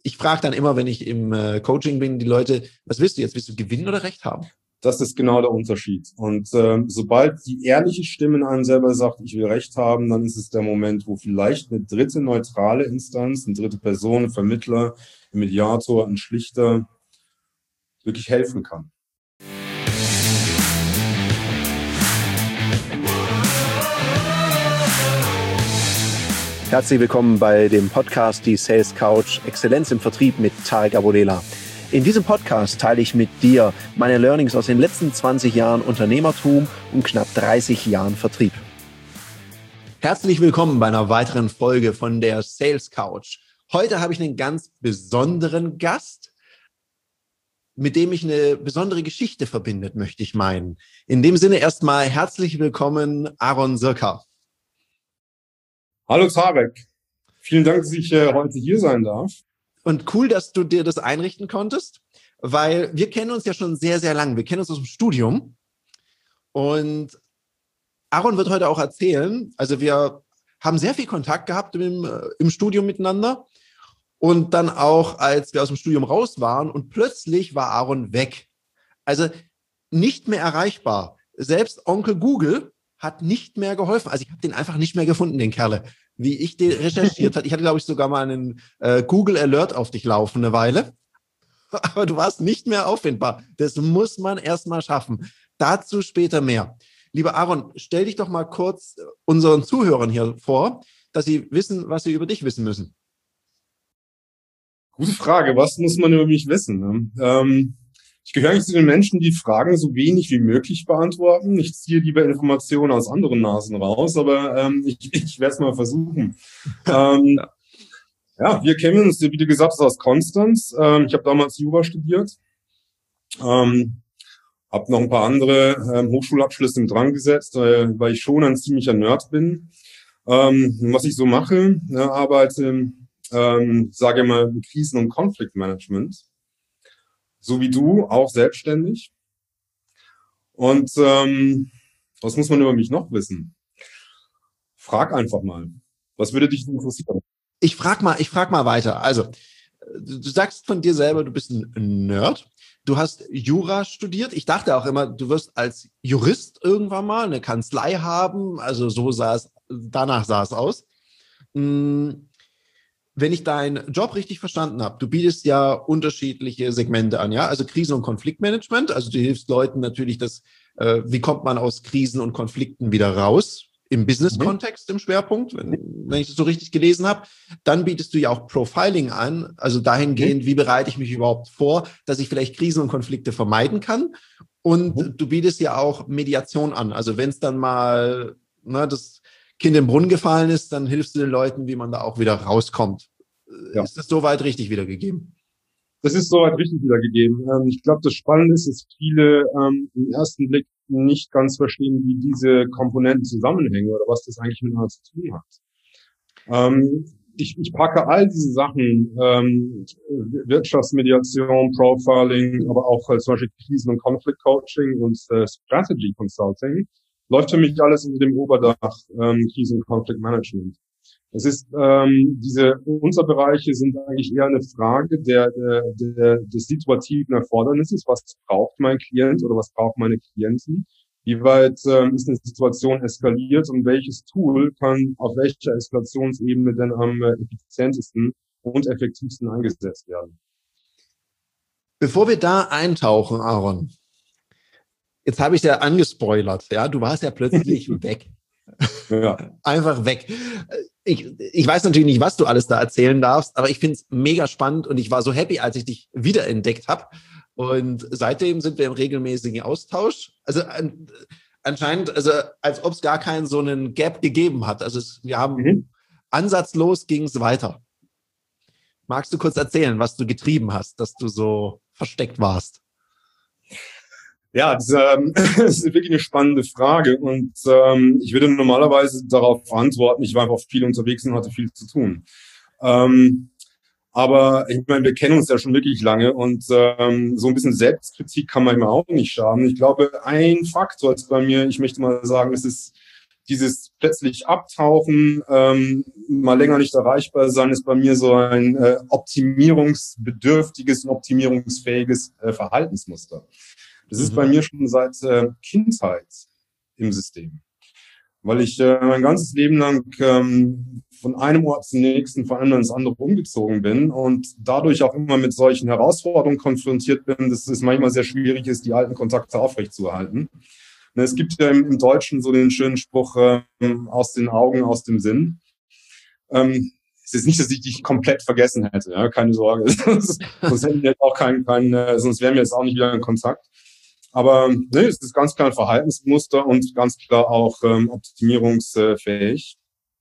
ich frage dann immer, wenn ich im Coaching bin, die Leute, was willst du jetzt? Willst du gewinnen oder Recht haben? Das ist genau der Unterschied. Und sobald die ehrliche Stimme in einem selber sagt, ich will Recht haben, dann ist es der Moment, wo vielleicht eine dritte neutrale Instanz, eine dritte Person, ein Vermittler, ein Mediator, ein Schlichter wirklich helfen kann. Herzlich willkommen bei dem Podcast Die Sales Couch Exzellenz im Vertrieb mit Tarek Abodela. In diesem Podcast teile ich mit dir meine Learnings aus den letzten 20 Jahren Unternehmertum und knapp 30 Jahren Vertrieb. Herzlich willkommen bei einer weiteren Folge von der Sales Couch. Heute habe ich einen ganz besonderen Gast, mit dem ich eine besondere Geschichte verbindet, möchte ich meinen. In dem Sinne erstmal herzlich willkommen, Aaron Sirka. Hallo Tarek, vielen Dank, dass ich heute hier sein darf. Und cool, dass du dir das einrichten konntest, weil wir kennen uns ja schon sehr, sehr lang. Wir kennen uns aus dem Studium und Aaron wird heute auch erzählen, also wir haben sehr viel Kontakt gehabt im Studium miteinander und dann auch, als wir aus dem Studium raus waren und plötzlich war Aaron weg. Also nicht mehr erreichbar. Selbst Onkel Google hat nicht mehr geholfen. Also ich habe den einfach nicht mehr gefunden, den Kerle. Wie ich den recherchiert habe. Ich hatte, glaube ich, sogar mal einen Google Alert auf dich laufen eine Weile. Aber du warst nicht mehr auffindbar. Das muss man erst mal schaffen. Dazu später mehr. Lieber Aaron, stell dich doch mal kurz unseren Zuhörern hier vor, dass sie wissen, was sie über dich wissen müssen. Gute Frage. Was muss man über mich wissen? Ne? Ich gehöre eigentlich zu den Menschen, die Fragen so wenig wie möglich beantworten. Ich ziehe lieber Informationen aus anderen Nasen raus, aber ich werde es mal versuchen. Ja, wir kennen uns, wie du gesagt hast, aus Konstanz. Ich habe damals Jura studiert, habe noch ein paar andere Hochschulabschlüsse im Drang gesetzt, weil ich schon ein ziemlicher Nerd bin. Was ich so mache, arbeite, sage mal, im Krisen- und Konfliktmanagement. So wie du, auch selbstständig. Und was muss man über mich noch wissen? Frag einfach mal. Was würde dich interessieren? Ich frag mal weiter. Also, du sagst von dir selber, du bist ein Nerd. Du hast Jura studiert. Ich dachte auch immer, du wirst als Jurist irgendwann mal eine Kanzlei haben. Also danach sah es aus. Wenn ich deinen Job richtig verstanden habe, du bietest ja unterschiedliche Segmente an, ja, also Krisen- und Konfliktmanagement, also du hilfst Leuten natürlich, wie kommt man aus Krisen und Konflikten wieder raus, im Business-Kontext im Schwerpunkt, wenn ich das so richtig gelesen habe. Dann bietest du ja auch Profiling an, also dahingehend, wie bereite ich mich überhaupt vor, dass ich vielleicht Krisen und Konflikte vermeiden kann. Und du bietest ja auch Mediation an, also wenn es dann mal das Kind im Brunnen gefallen ist, dann hilfst du den Leuten, wie man da auch wieder rauskommt. Ja. Ist das soweit richtig wiedergegeben? Das ist soweit richtig wiedergegeben. Ich glaube, das Spannende ist, dass viele im ersten Blick nicht ganz verstehen, wie diese Komponenten zusammenhängen oder was das eigentlich miteinander zu tun hat. Ich packe all diese Sachen, Wirtschaftsmediation, Profiling, aber auch zum Beispiel Krisen- und Konfliktcoaching und Strategy Consulting, läuft für mich alles unter dem Oberdach Krisen- und Konfliktmanagement. Es ist diese Unterbereiche sind eigentlich eher eine Frage des situativen Erfordernisses. Was braucht mein Klient oder was braucht meine Klientin? Wie weit ist eine Situation eskaliert und welches Tool kann auf welcher Eskalationsebene denn am effizientesten und effektivsten eingesetzt werden? Bevor wir da eintauchen, Aaron, jetzt habe ich ja angespoilert, ja, du warst ja plötzlich weg. Ja. Einfach weg. Ich weiß natürlich nicht, was du alles da erzählen darfst, aber ich finde es mega spannend und ich war so happy, als ich dich wiederentdeckt habe. Und seitdem sind wir im regelmäßigen Austausch. Also anscheinend, also als ob es gar keinen so einen Gap gegeben hat. Also wir haben ansatzlos ging es weiter. Magst du kurz erzählen, was du getrieben hast, dass du so versteckt warst? Ja, das ist wirklich eine spannende Frage und ich würde normalerweise darauf antworten, ich war einfach viel unterwegs und hatte viel zu tun. Aber ich meine, wir kennen uns ja schon wirklich lange und so ein bisschen Selbstkritik kann manchmal auch nicht schaden. Ich glaube, ein Faktor ist bei mir, ich möchte mal sagen, es ist dieses plötzlich Abtauchen, mal länger nicht erreichbar sein, ist bei mir so ein optimierungsbedürftiges und optimierungsfähiges Verhaltensmuster. Das ist bei mir schon seit Kindheit im System, weil ich mein ganzes Leben lang von einem Ort zum nächsten, von einem ins andere umgezogen bin und dadurch auch immer mit solchen Herausforderungen konfrontiert bin, dass es manchmal sehr schwierig ist, die alten Kontakte aufrechtzuerhalten. Es gibt ja im Deutschen so den schönen Spruch, aus den Augen, aus dem Sinn. Es ist nicht, dass ich dich komplett vergessen hätte, ja, keine Sorge. Sonst hätten wir jetzt auch sonst wären wir jetzt auch nicht wieder in Kontakt. Aber ne, es ist ganz klar ein Verhaltensmuster und ganz klar auch optimierungsfähig.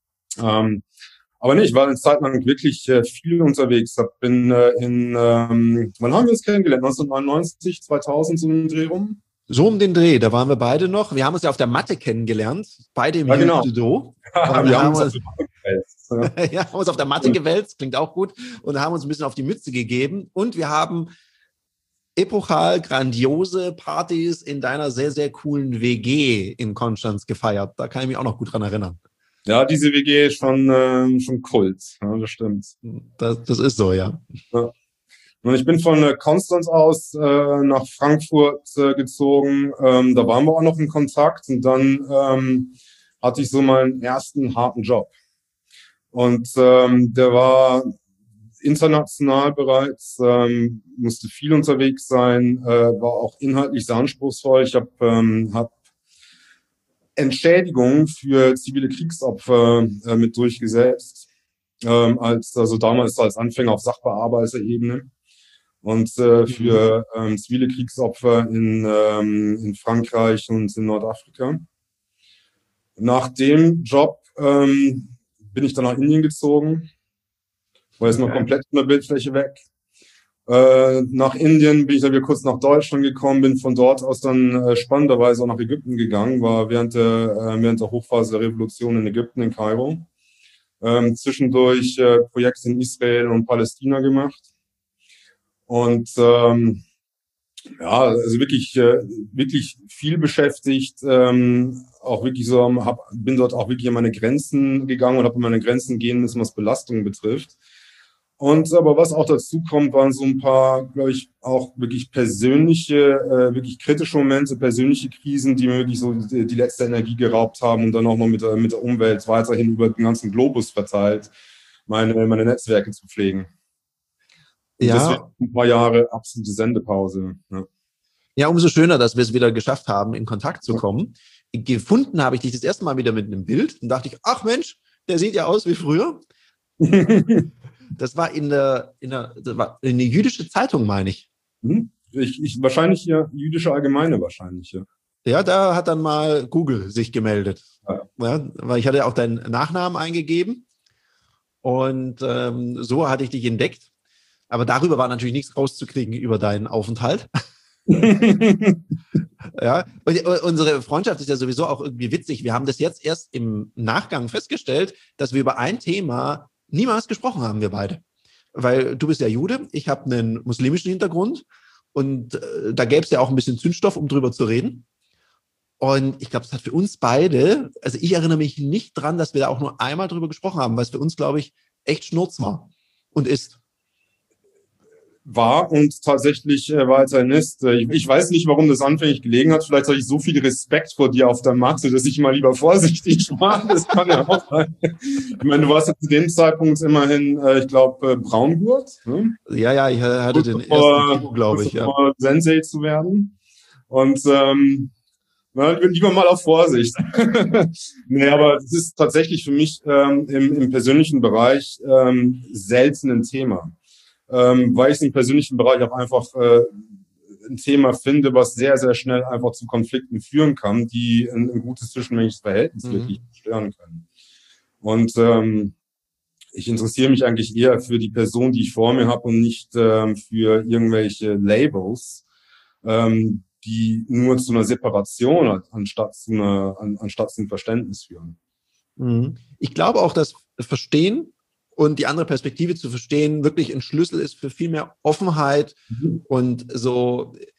Aber nee, ich war eine Zeit lang wirklich viel unterwegs. Wann haben wir uns kennengelernt? 1999, 2000, so im Dreh rum? So um den Dreh, da waren wir beide noch. Wir haben uns ja auf der Matte kennengelernt, beide im Judo. Wir haben uns auf der Matte gewälzt. Ja, haben uns auf der Matte gewälzt, klingt auch gut, und haben uns ein bisschen auf die Mütze gegeben. Und wir haben epochal grandiose Partys in deiner sehr, sehr coolen WG in Konstanz gefeiert. Da kann ich mich auch noch gut dran erinnern. Ja, diese WG ist schon Kult, ja, das stimmt. Das ist so, ja. Und ich bin von Konstanz aus nach Frankfurt gezogen. Da waren wir auch noch in Kontakt und dann hatte ich so meinen ersten harten Job. Und der war international bereits, musste viel unterwegs sein, war auch inhaltlich sehr anspruchsvoll. Ich hab Entschädigungen für zivile Kriegsopfer mit durchgesetzt, also damals als Anfänger auf Sachbearbeiterebene. Und für zivile Kriegsopfer in Frankreich und in Nordafrika. Nach dem Job bin ich dann nach Indien gezogen, war jetzt mal komplett von der Bildfläche weg. Nach Indien bin ich dann wieder kurz nach Deutschland gekommen, bin von dort aus dann spannenderweise auch nach Ägypten gegangen, war während der Hochphase der Revolution in Ägypten, in Kairo. Zwischendurch Projekte in Israel und Palästina gemacht. Und also wirklich viel beschäftigt, auch wirklich so, bin dort auch wirklich an meine Grenzen gegangen und habe an meine Grenzen gehen müssen, was Belastungen betrifft. Und aber was auch dazu kommt, waren so ein paar, glaube ich, auch wirklich persönliche, wirklich kritische Momente, persönliche Krisen, die mir wirklich so die letzte Energie geraubt haben und dann auch noch mit der Umwelt weiterhin über den ganzen Globus verteilt, meine Netzwerke zu pflegen. Ja. Deswegen ein paar Jahre absolute Sendepause. Ja, umso schöner, dass wir es wieder geschafft haben, in Kontakt zu kommen. Gefunden habe ich dich das erste Mal wieder mit einem Bild und dachte ich, ach Mensch, der sieht ja aus wie früher. Das war in eine jüdische Zeitung, meine ich. Wahrscheinlich ja, jüdische Allgemeine wahrscheinlich, ja. Ja, da hat dann mal Google sich gemeldet. Ja, weil ich hatte ja auch deinen Nachnamen eingegeben und so hatte ich dich entdeckt. Aber darüber war natürlich nichts rauszukriegen über deinen Aufenthalt. Ja, und unsere Freundschaft ist ja sowieso auch irgendwie witzig. Wir haben das jetzt erst im Nachgang festgestellt, dass wir über ein Thema niemals gesprochen haben, wir beide. Weil du bist ja Jude, ich habe einen muslimischen Hintergrund und da gäbe es ja auch ein bisschen Zündstoff, um drüber zu reden. Und ich glaube, es hat für uns beide, also ich erinnere mich nicht dran, dass wir da auch nur einmal drüber gesprochen haben, weil es für uns, glaube ich, echt Schnurz war und ist. War und tatsächlich weiterhin ist. Ich weiß nicht, warum das anfänglich gelegen hat. Vielleicht hatte ich so viel Respekt vor dir auf der Matte, dass ich mal lieber vorsichtig war. Das kann ja auch sein. Ich meine, du warst ja zu dem Zeitpunkt immerhin, ich glaube, Braungurt. Ne? Ja, ich hatte den ersten Kilo, glaube ich. Ja. Sensei zu werden. Und lieber mal auf Vorsicht. Nee, aber es ist tatsächlich für mich im persönlichen Bereich selten ein Thema. Weil ich es im persönlichen Bereich auch einfach ein Thema finde, was sehr, sehr schnell einfach zu Konflikten führen kann, die ein gutes zwischenmenschliches Verhältnis wirklich stören können. Und ich interessiere mich eigentlich eher für die Person, die ich vor mir habe und nicht für irgendwelche Labels, die nur zu einer Separation anstatt zum Verständnis führen. Ich glaube auch, dass Verstehen und die andere Perspektive zu verstehen wirklich ein Schlüssel ist für viel mehr Offenheit und so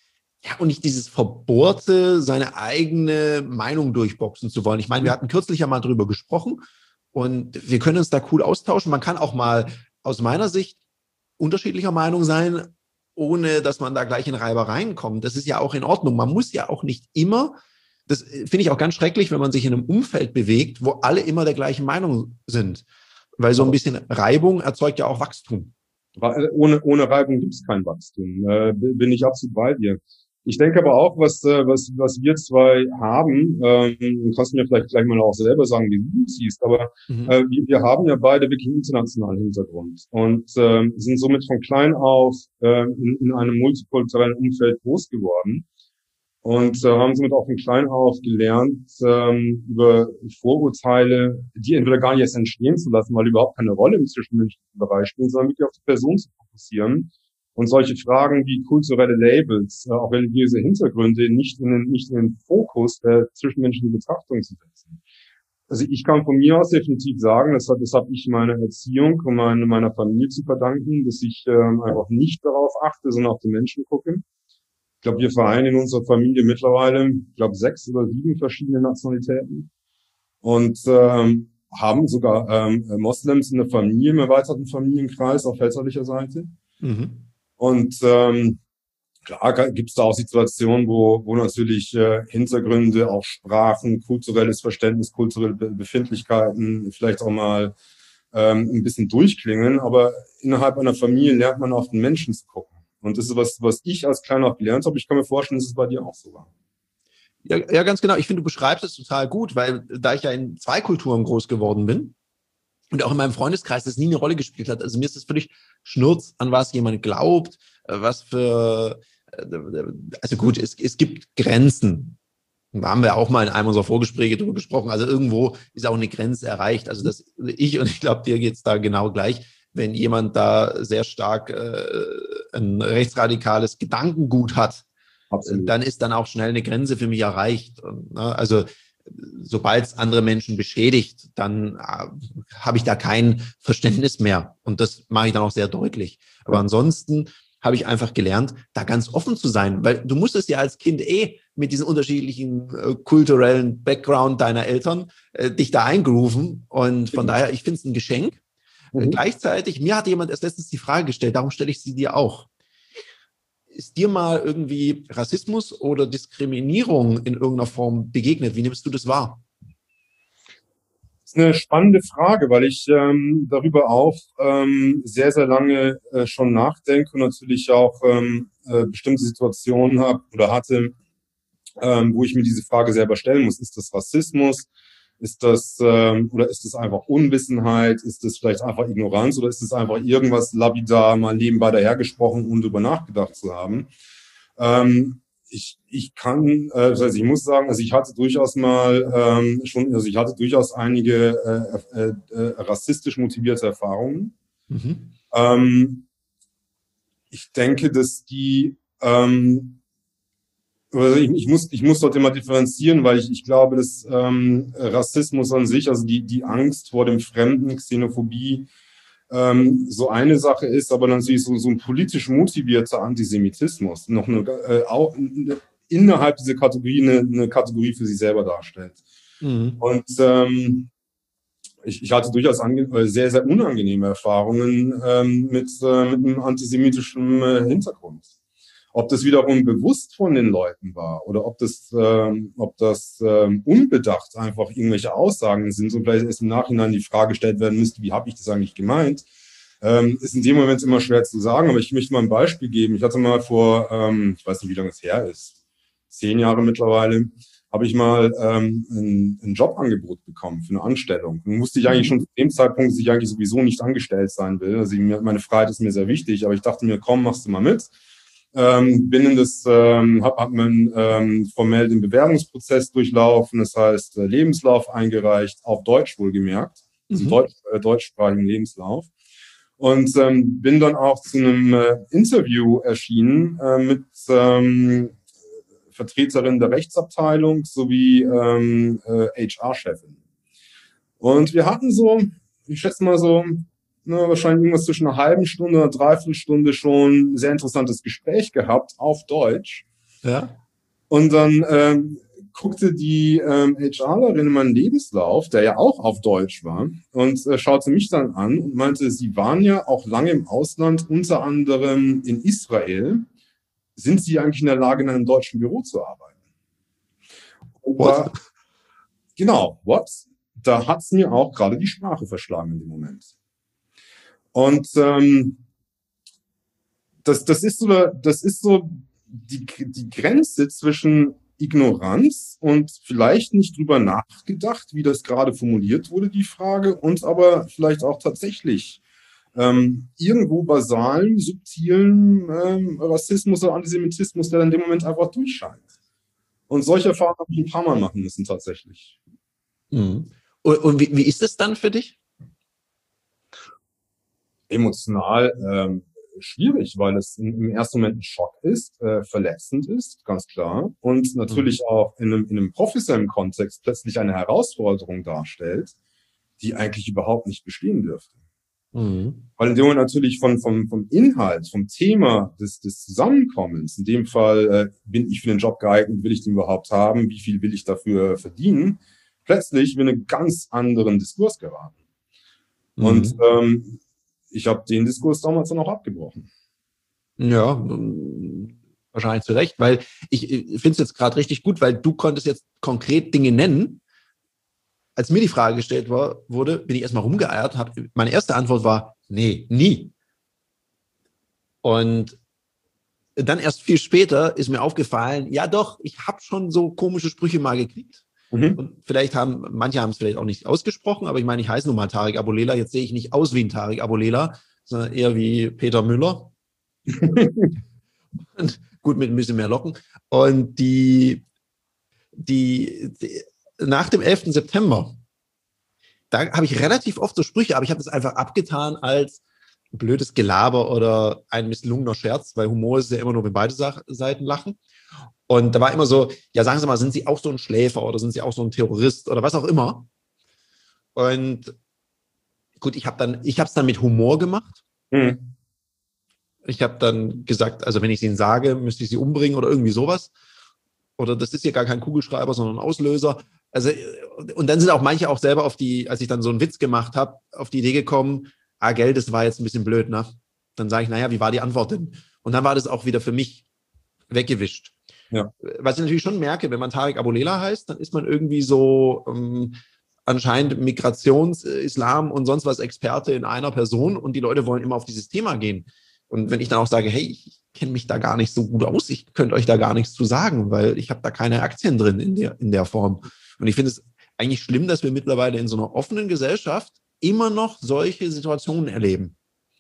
Ja, und nicht dieses Verbohrte, seine eigene Meinung durchboxen zu wollen. Ich meine, wir hatten kürzlich ja mal drüber gesprochen und wir können uns da cool austauschen. Man kann auch mal aus meiner Sicht unterschiedlicher Meinung sein, ohne dass man da gleich in Reibereien kommt. Das ist ja auch in Ordnung. Man muss ja auch nicht immer, das finde ich auch ganz schrecklich, wenn man sich in einem Umfeld bewegt, wo alle immer der gleichen Meinung sind. Weil so ein bisschen Reibung erzeugt ja auch Wachstum. Ohne Reibung gibt es kein Wachstum. Bin ich absolut bei dir. Ich denke aber auch, was wir zwei haben, kannst du mir vielleicht gleich mal auch selber sagen, wie du es siehst, aber wir haben ja beide wirklich einen internationalen Hintergrund und sind somit von klein auf in einem multikulturellen Umfeld groß geworden und haben somit auch von klein auf gelernt, über Vorurteile, die entweder gar nicht erst entstehen zu lassen, weil die überhaupt keine Rolle im zwischenmenschlichen Bereich spielen, sondern wirklich auf die Person zu fokussieren. Und solche Fragen wie kulturelle Labels, auch religiöse Hintergründe nicht in den Fokus der zwischenmenschlichen Betrachtung zu setzen. Also ich kann von mir aus definitiv sagen, das habe ich meiner Erziehung und meiner Familie zu verdanken, dass ich einfach nicht darauf achte, sondern auf den Menschen gucke. Ich glaube, wir vereinen in unserer Familie mittlerweile, ich glaube, 6 oder 7 verschiedene Nationalitäten und haben sogar Moslems in der Familie, im erweiterten Familienkreis auf väterlicher Seite. Mhm. Und klar gibt es da auch Situationen, wo natürlich Hintergründe, auch Sprachen, kulturelles Verständnis, kulturelle Befindlichkeiten vielleicht auch mal ein bisschen durchklingen. Aber innerhalb einer Familie lernt man auf den Menschen zu gucken. Und das ist was ich als Kleiner auch gelernt habe. Ich kann mir vorstellen, dass es bei dir auch so war. Ja, ganz genau. Ich finde, du beschreibst es total gut, weil da ich ja in 2 Kulturen groß geworden bin, und auch in meinem Freundeskreis das nie eine Rolle gespielt hat. Also mir ist es völlig Schnurz, an was jemand glaubt, also gut, es gibt Grenzen. Da haben wir auch mal in einem unserer Vorgespräche drüber gesprochen. Also irgendwo ist auch eine Grenze erreicht. Also und ich glaube, dir geht's da genau gleich. Wenn jemand da sehr stark ein rechtsradikales Gedankengut hat, absolut, dann ist dann auch schnell eine Grenze für mich erreicht. Und, also sobald es andere Menschen beschädigt, dann habe ich da kein Verständnis mehr. Und das mache ich dann auch sehr deutlich. Aber ansonsten habe ich einfach gelernt, da ganz offen zu sein, weil du musstest ja als Kind mit diesem unterschiedlichen kulturellen Background deiner Eltern dich da eingrooven. Und von daher, ich finde es ein Geschenk. Gleichzeitig, mir hat jemand erst letztens die Frage gestellt, darum stelle ich sie dir auch. Ist dir mal irgendwie Rassismus oder Diskriminierung in irgendeiner Form begegnet? Wie nimmst du das wahr? Das ist eine spannende Frage, weil ich darüber auch sehr, sehr lange schon nachdenke und natürlich auch bestimmte Situationen habe oder hatte, wo ich mir diese Frage selber stellen muss. Ist das Rassismus? Ist das oder ist das einfach Unwissenheit? Ist das vielleicht einfach Ignoranz oder ist das einfach irgendwas lapidar mal nebenbei dahergesprochen, ohne drüber nachgedacht zu haben? Ich kann, das heißt, ich muss sagen, also ich hatte durchaus mal ich hatte durchaus einige rassistisch motivierte Erfahrungen. Mhm. Ich denke, dass die ich muss dort immer differenzieren, weil ich glaube, dass Rassismus an sich, also die Angst vor dem Fremden, Xenophobie, so eine Sache ist, aber natürlich so ein politisch motivierter Antisemitismus noch auch innerhalb dieser Kategorie eine Kategorie für sich selber darstellt. Mhm. Und ich hatte durchaus sehr, sehr unangenehme Erfahrungen mit einem antisemitischen Hintergrund. Ob das wiederum bewusst von den Leuten war oder ob das unbedacht einfach irgendwelche Aussagen sind und vielleicht erst im Nachhinein die Frage gestellt werden müsste, wie habe ich das eigentlich gemeint, ist in dem Moment immer schwer zu sagen. Aber ich möchte mal ein Beispiel geben. Ich hatte mal vor, ich weiß nicht, wie lange es her ist, 10 Jahre mittlerweile, habe ich mal ein Jobangebot bekommen für eine Anstellung. Nun wusste ich eigentlich schon zu dem Zeitpunkt, dass ich eigentlich sowieso nicht angestellt sein will. Also meine Freiheit ist mir sehr wichtig, aber ich dachte mir, komm, machst du mal mit. Bin in das, hab formell den Bewerbungsprozess durchlaufen, das heißt Lebenslauf eingereicht, auf Deutsch wohlgemerkt, also deutschsprachigen Lebenslauf. Und bin dann auch zu einem Interview erschienen mit Vertreterin der Rechtsabteilung sowie HR-Chefin. Und wir hatten so, ich schätze mal so, wahrscheinlich irgendwas zwischen einer halben Stunde oder Dreiviertelstunde schon ein sehr interessantes Gespräch gehabt auf Deutsch. Ja. Und dann guckte die HRlerin in meinen Lebenslauf, der ja auch auf Deutsch war, und schaute mich dann an und meinte, Sie waren ja auch lange im Ausland, unter anderem in Israel. Sind Sie eigentlich in der Lage, in einem deutschen Büro zu arbeiten? Und What? genau, what? Da hat's mir auch gerade die Sprache verschlagen in dem Moment. Und das ist so die Grenze zwischen Ignoranz und vielleicht nicht drüber nachgedacht, wie das gerade formuliert wurde, die Frage, und aber vielleicht auch tatsächlich irgendwo basalen, subtilen Rassismus oder Antisemitismus, der dann in dem Moment einfach durchscheint. Und solche Erfahrungen habe ich ein paar Mal machen müssen tatsächlich. Mhm. Und wie ist es dann für dich? Emotional schwierig, weil es im ersten Moment ein Schock ist, verletzend ist, ganz klar, und natürlich auch in einem professionellen Kontext plötzlich eine Herausforderung darstellt, die eigentlich überhaupt nicht bestehen dürfte. Mhm. Weil in dem Moment natürlich vom Inhalt, vom Thema des Zusammenkommens, in dem Fall bin ich für den Job geeignet, will ich den überhaupt haben, wie viel will ich dafür verdienen, plötzlich in einen ganz anderen Diskurs geraten. Und ich habe den Diskurs damals dann auch abgebrochen. Ja, wahrscheinlich zu Recht, weil ich finde es jetzt gerade richtig gut, weil du konntest jetzt konkret Dinge nennen. Als mir die Frage gestellt wurde, bin ich erstmal rumgeeiert. Meine erste Antwort war, nee, nie. Und dann erst viel später ist mir aufgefallen, ja doch, ich habe schon so komische Sprüche mal gekriegt. Und vielleicht manche haben es vielleicht auch nicht ausgesprochen, aber ich meine, ich heiße nun mal Tarek Aboulela. Jetzt sehe ich nicht aus wie ein Tarek Aboulela, sondern eher wie Peter Müller. Und gut, mit ein bisschen mehr Locken. Und nach dem 11. September, da habe ich relativ oft so Sprüche, aber ich habe das einfach abgetan als blödes Gelaber oder ein misslungener Scherz, weil Humor ist ja immer nur, wenn beide Seiten lachen. Und da war immer so, ja, sagen Sie mal, sind Sie auch so ein Schläfer oder sind Sie auch so ein Terrorist oder was auch immer? Und gut, ich habe es dann mit Humor gemacht. Ich habe dann gesagt, also wenn ich es Ihnen sage, müsste ich Sie umbringen oder irgendwie sowas. Oder das ist hier gar kein Kugelschreiber, sondern ein Auslöser. Also, und dann sind auch manche auch selber als ich dann so einen Witz gemacht habe, auf die Idee gekommen, gell, das war jetzt ein bisschen blöd, ne? Dann sage ich, naja, wie war die Antwort denn? Und dann war das auch wieder für mich weggewischt. Ja. Was ich natürlich schon merke, wenn man Tarek Aboulela heißt, dann ist man irgendwie so anscheinend Migrations-, Islam und sonst was Experte in einer Person und die Leute wollen immer auf dieses Thema gehen. Und wenn ich dann auch sage, hey, ich kenne mich da gar nicht so gut aus, ich könnte euch da gar nichts zu sagen, weil ich habe da keine Aktien drin in der Form. Und ich finde es eigentlich schlimm, dass wir mittlerweile in so einer offenen Gesellschaft immer noch solche Situationen erleben.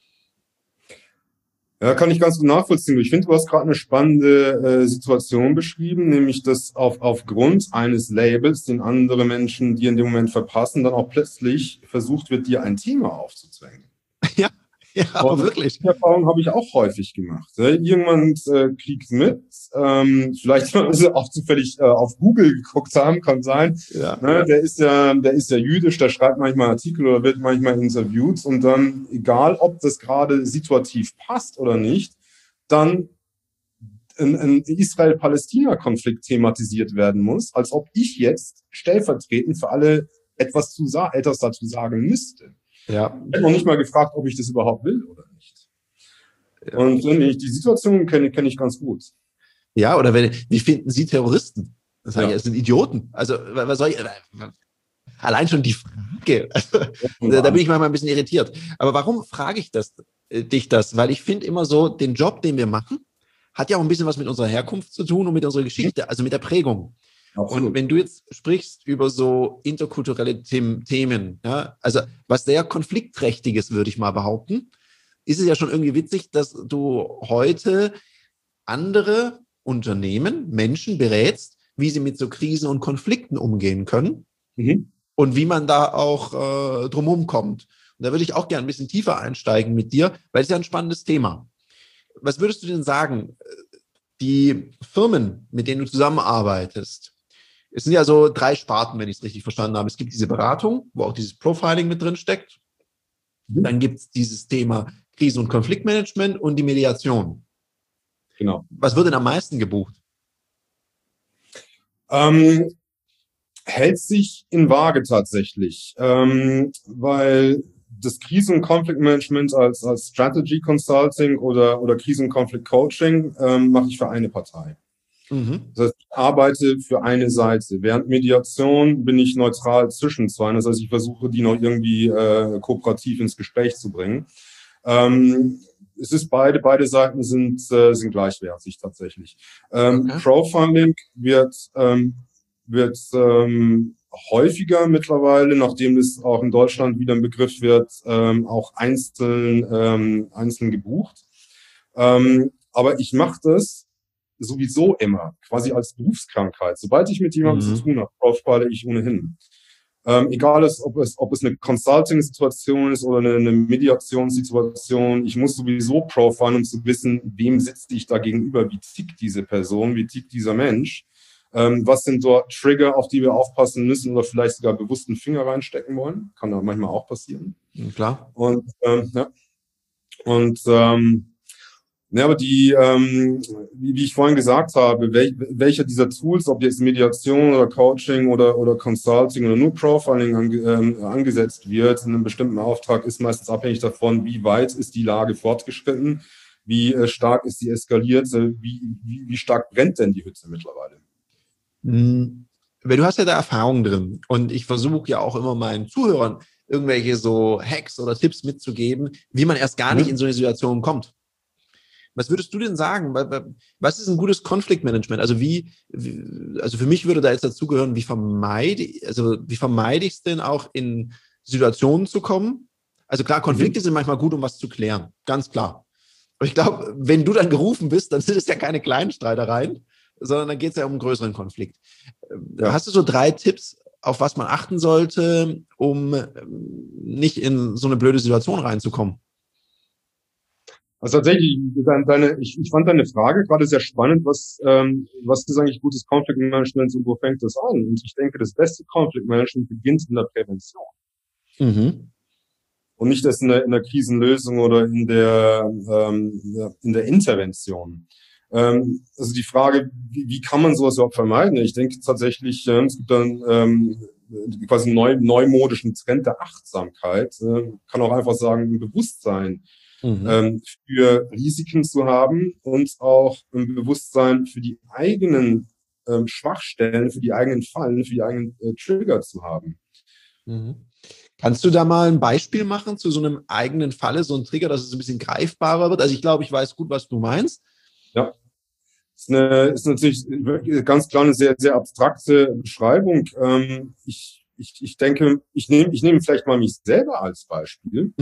Ja, kann ich ganz gut nachvollziehen. Ich finde, du hast gerade eine spannende Situation beschrieben, nämlich dass aufgrund eines Labels, den andere Menschen dir in dem Moment verpassen, dann auch plötzlich versucht wird, dir ein Thema aufzuzwängen. Ja, aber wirklich. Die Erfahrung habe ich auch häufig gemacht. Irgendjemand kriegt mit, vielleicht weil sie auch zufällig auf Google geguckt haben, kann sein. Ja. Ne, der ist ja jüdisch, der schreibt manchmal Artikel oder wird manchmal interviewt und dann, egal ob das gerade situativ passt oder nicht, dann ein Israel-Palästina-Konflikt thematisiert werden muss, als ob ich jetzt stellvertretend für alle etwas dazu sagen müsste. Ja. Ich habe noch nicht mal gefragt, ob ich das überhaupt will oder nicht. Ja. Und die Situation kenne ich ganz gut. Ja, oder wie finden Sie Terroristen? Das sage ich, das sind Idioten. Also, was soll ich, allein schon die Frage, da bin ich manchmal ein bisschen irritiert. Aber warum frage ich dich das? Weil ich finde immer so, den Job, den wir machen, hat ja auch ein bisschen was mit unserer Herkunft zu tun und mit unserer Geschichte, also mit der Prägung. Absolut. Und wenn du jetzt sprichst über so interkulturelle Themen, ja, also was sehr konfliktträchtiges, würde ich mal behaupten, ist es ja schon irgendwie witzig, dass du heute andere Unternehmen, Menschen berätst, wie sie mit so Krisen und Konflikten umgehen können und wie man da auch drumherum kommt. Und da würde ich auch gerne ein bisschen tiefer einsteigen mit dir, weil es ja ein spannendes Thema. Was würdest du denn sagen, die Firmen, mit denen du zusammenarbeitest, es sind ja so 3 Sparten, wenn ich es richtig verstanden habe. Es gibt diese Beratung, wo auch dieses Profiling mit drin steckt. Dann gibt es dieses Thema Krisen- und Konfliktmanagement und die Mediation. Genau. Was wird denn am meisten gebucht? Hält sich in Waage tatsächlich, weil das Krisen- und Konfliktmanagement als Strategy Consulting oder Krisen- und Konflikt-Coaching mache ich für eine Partei. Das heißt, ich arbeite für eine Seite. Während Mediation bin ich neutral zwischen zwei. Das heißt, ich versuche, die noch irgendwie kooperativ ins Gespräch zu bringen. Es ist beide Seiten sind gleichwertig tatsächlich. Okay. Profiling wird häufiger mittlerweile, nachdem es auch in Deutschland wieder ein Begriff wird, auch einzeln gebucht. Aber ich mache das sowieso immer, quasi als Berufskrankheit. Sobald ich mit jemandem zu tun habe, profile ich ohnehin. Egal ob es eine Consulting-Situation ist oder eine Mediationssituation, ich muss sowieso profilen, um zu wissen, wem sitze ich da gegenüber, wie tickt diese Person, wie tickt dieser Mensch, was sind dort Trigger, auf die wir aufpassen müssen oder vielleicht sogar bewusst einen Finger reinstecken wollen, kann da manchmal auch passieren. Klar. Und ja, aber wie ich vorhin gesagt habe, welcher dieser Tools, ob jetzt Mediation oder Coaching oder Consulting oder nur Profiling angesetzt wird in einem bestimmten Auftrag, ist meistens abhängig davon, wie weit ist die Lage fortgeschritten, wie stark ist sie eskaliert, wie stark brennt denn die Hütte mittlerweile. Weil du hast ja da Erfahrung drin und ich versuche ja auch immer meinen Zuhörern irgendwelche so Hacks oder Tipps mitzugeben, wie man erst gar nicht in so eine Situation kommt. Was würdest du denn sagen? Was ist ein gutes Konfliktmanagement? Also also für mich würde da jetzt dazugehören, wie vermeide ich es denn auch in Situationen zu kommen? Also klar, Konflikte sind manchmal gut, um was zu klären. Ganz klar. Aber ich glaube, wenn du dann gerufen bist, dann sind es ja keine kleinen Streitereien, sondern dann geht es ja um einen größeren Konflikt. Ja. Hast du so 3 Tipps, auf was man achten sollte, um nicht in so eine blöde Situation reinzukommen? Also tatsächlich, ich fand deine Frage gerade sehr spannend, was ist eigentlich gutes Conflict Management und wo fängt das an? Und ich denke, das beste Conflict Management beginnt in der Prävention. Und nicht erst in der Krisenlösung oder in der Intervention. Also die Frage, wie kann man sowas überhaupt vermeiden? Ich denke tatsächlich, es gibt dann quasi einen neumodischen Trend der Achtsamkeit. Kann auch einfach sagen, ein Bewusstsein für Risiken zu haben und auch ein Bewusstsein für die eigenen Schwachstellen, für die eigenen Fallen, für die eigenen Trigger zu haben. Kannst du da mal ein Beispiel machen zu so einem eigenen Falle, so ein Trigger, dass es ein bisschen greifbarer wird? Also ich glaube, ich weiß gut, was du meinst. Ja, ist natürlich ganz klar eine sehr, sehr abstrakte Beschreibung. Ich denke, ich nehme vielleicht mal mich selber als Beispiel.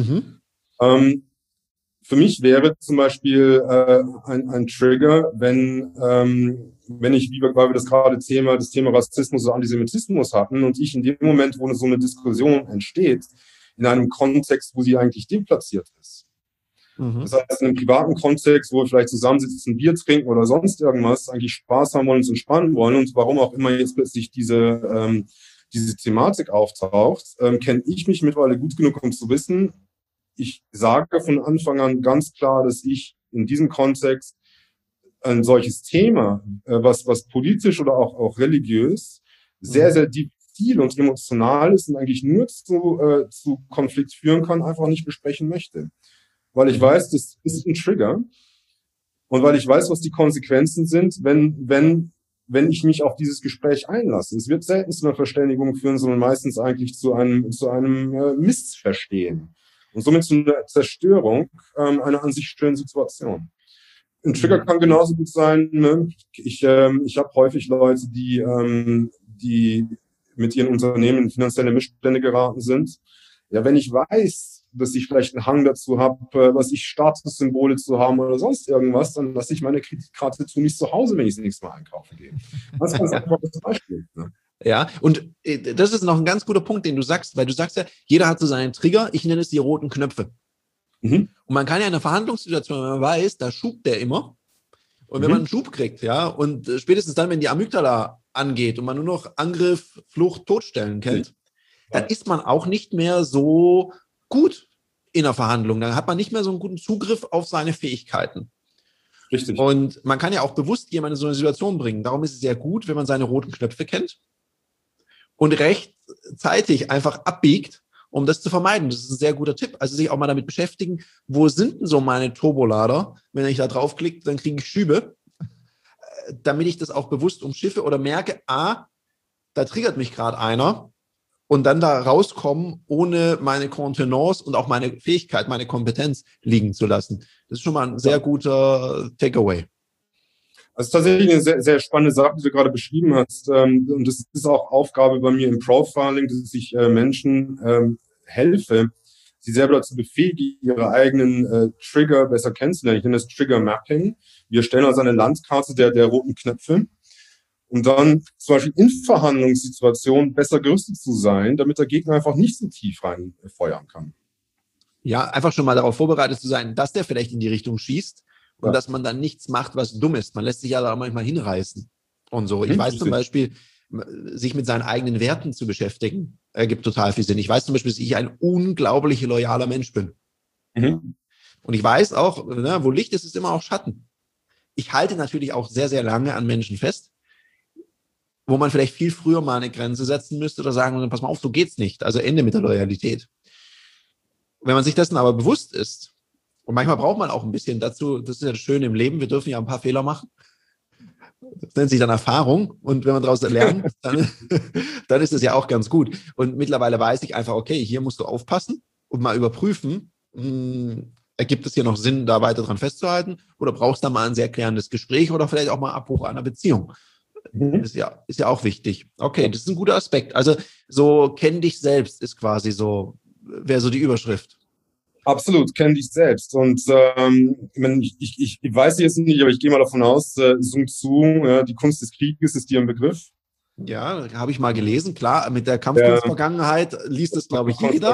Für mich wäre zum Beispiel ein Trigger, wenn ich, weil wir das Thema Rassismus oder Antisemitismus hatten und ich in dem Moment, wo so eine Diskussion entsteht, in einem Kontext, wo sie eigentlich deplatziert ist. Das heißt, in einem privaten Kontext, wo wir vielleicht zusammensitzen, Bier trinken oder sonst irgendwas, eigentlich Spaß haben wollen, uns entspannen wollen und warum auch immer jetzt plötzlich diese Thematik auftaucht, kenne ich mich mittlerweile gut genug, um zu wissen, ich sage von Anfang an ganz klar, dass ich in diesem Kontext ein solches Thema, was politisch oder auch religiös sehr, sehr diffizil und emotional ist und eigentlich nur zu Konflikt führen kann, einfach nicht besprechen möchte. Weil ich weiß, das ist ein Trigger und weil ich weiß, was die Konsequenzen sind, wenn ich mich auf dieses Gespräch einlasse. Es wird selten zu einer Verständigung führen, sondern meistens eigentlich zu einem Missverstehen. Und somit zu einer Zerstörung einer an sich schönen Situation. Ein Trigger kann genauso gut sein, ne? Ich habe häufig Leute, die mit ihren Unternehmen in finanzielle Missstände geraten sind. Ja, wenn ich weiß, dass ich vielleicht einen Hang dazu habe, Statussymbole zu haben oder sonst irgendwas, dann lasse ich meine Kreditkarte nicht zu Hause, wenn ich das nächste Mal einkaufen gehe. Das ist ganz einfaches Beispiel. Ne? Ja, und das ist noch ein ganz guter Punkt, den du sagst, weil du sagst ja, jeder hat so seinen Trigger, ich nenne es die roten Knöpfe. Und man kann ja in einer Verhandlungssituation, wenn man weiß, da schubt der immer. Und wenn man einen Schub kriegt, ja, und spätestens dann, wenn die Amygdala angeht und man nur noch Angriff, Flucht, Todstellen kennt, dann ist man auch nicht mehr so gut in der Verhandlung. Dann hat man nicht mehr so einen guten Zugriff auf seine Fähigkeiten. Richtig. Und man kann ja auch bewusst jemanden in so eine Situation bringen. Darum ist es sehr gut, wenn man seine roten Knöpfe kennt und rechtzeitig einfach abbiegt, um das zu vermeiden. Das ist ein sehr guter Tipp. Also sich auch mal damit beschäftigen, wo sind denn so meine Turbolader? Wenn ich da draufklicke, dann kriege ich Schübe, damit ich das auch bewusst umschiffe oder merke, da triggert mich gerade einer und dann da rauskommen, ohne meine Kontenance und auch meine Fähigkeit, meine Kompetenz liegen zu lassen. Das ist schon mal ein sehr guter Takeaway. Also tatsächlich eine sehr, sehr spannende Sache, die du gerade beschrieben hast. Und das ist auch Aufgabe bei mir im Profiling, dass ich Menschen helfe, sie selber dazu befähige, ihre eigenen Trigger besser kennenzulernen. Ich nenne das Trigger Mapping. Wir stellen also eine Landkarte der roten Knöpfe, um dann zum Beispiel in Verhandlungssituationen besser gerüstet zu sein, damit der Gegner einfach nicht so tief reinfeuern kann. Ja, einfach schon mal darauf vorbereitet zu sein, dass der vielleicht in die Richtung schießt und dass man dann nichts macht, was dumm ist. Man lässt sich ja da manchmal hinreißen und so. Ich weiß zum Beispiel, sich mit seinen eigenen Werten zu beschäftigen, ergibt total viel Sinn. Ich weiß zum Beispiel, dass ich ein unglaublich loyaler Mensch bin. Und ich weiß auch, wo Licht ist, ist immer auch Schatten. Ich halte natürlich auch sehr, sehr lange an Menschen fest, wo man vielleicht viel früher mal eine Grenze setzen müsste oder sagen, pass mal auf, so geht's nicht. Also Ende mit der Loyalität. Wenn man sich dessen aber bewusst ist, und manchmal braucht man auch ein bisschen dazu, das ist ja das Schöne im Leben, wir dürfen ja ein paar Fehler machen. Das nennt sich dann Erfahrung. Und wenn man daraus lernt, dann ist es ja auch ganz gut. Und mittlerweile weiß ich einfach, okay, hier musst du aufpassen und mal überprüfen, ergibt es hier noch Sinn, da weiter dran festzuhalten? Oder brauchst du da mal ein sehr klärendes Gespräch oder vielleicht auch mal Abbruch einer Beziehung? Ist ja auch wichtig. Okay, das ist ein guter Aspekt. Also so kenn dich selbst ist quasi so, wäre so die Überschrift. Absolut, kenn dich selbst. Und ich weiß jetzt nicht, aber ich gehe mal davon aus, Sun Tzu, die Kunst des Krieges ist dir ein Begriff. Ja, habe ich mal gelesen. Klar, mit der Kampfkunstvergangenheit liest es, glaube ich, jeder.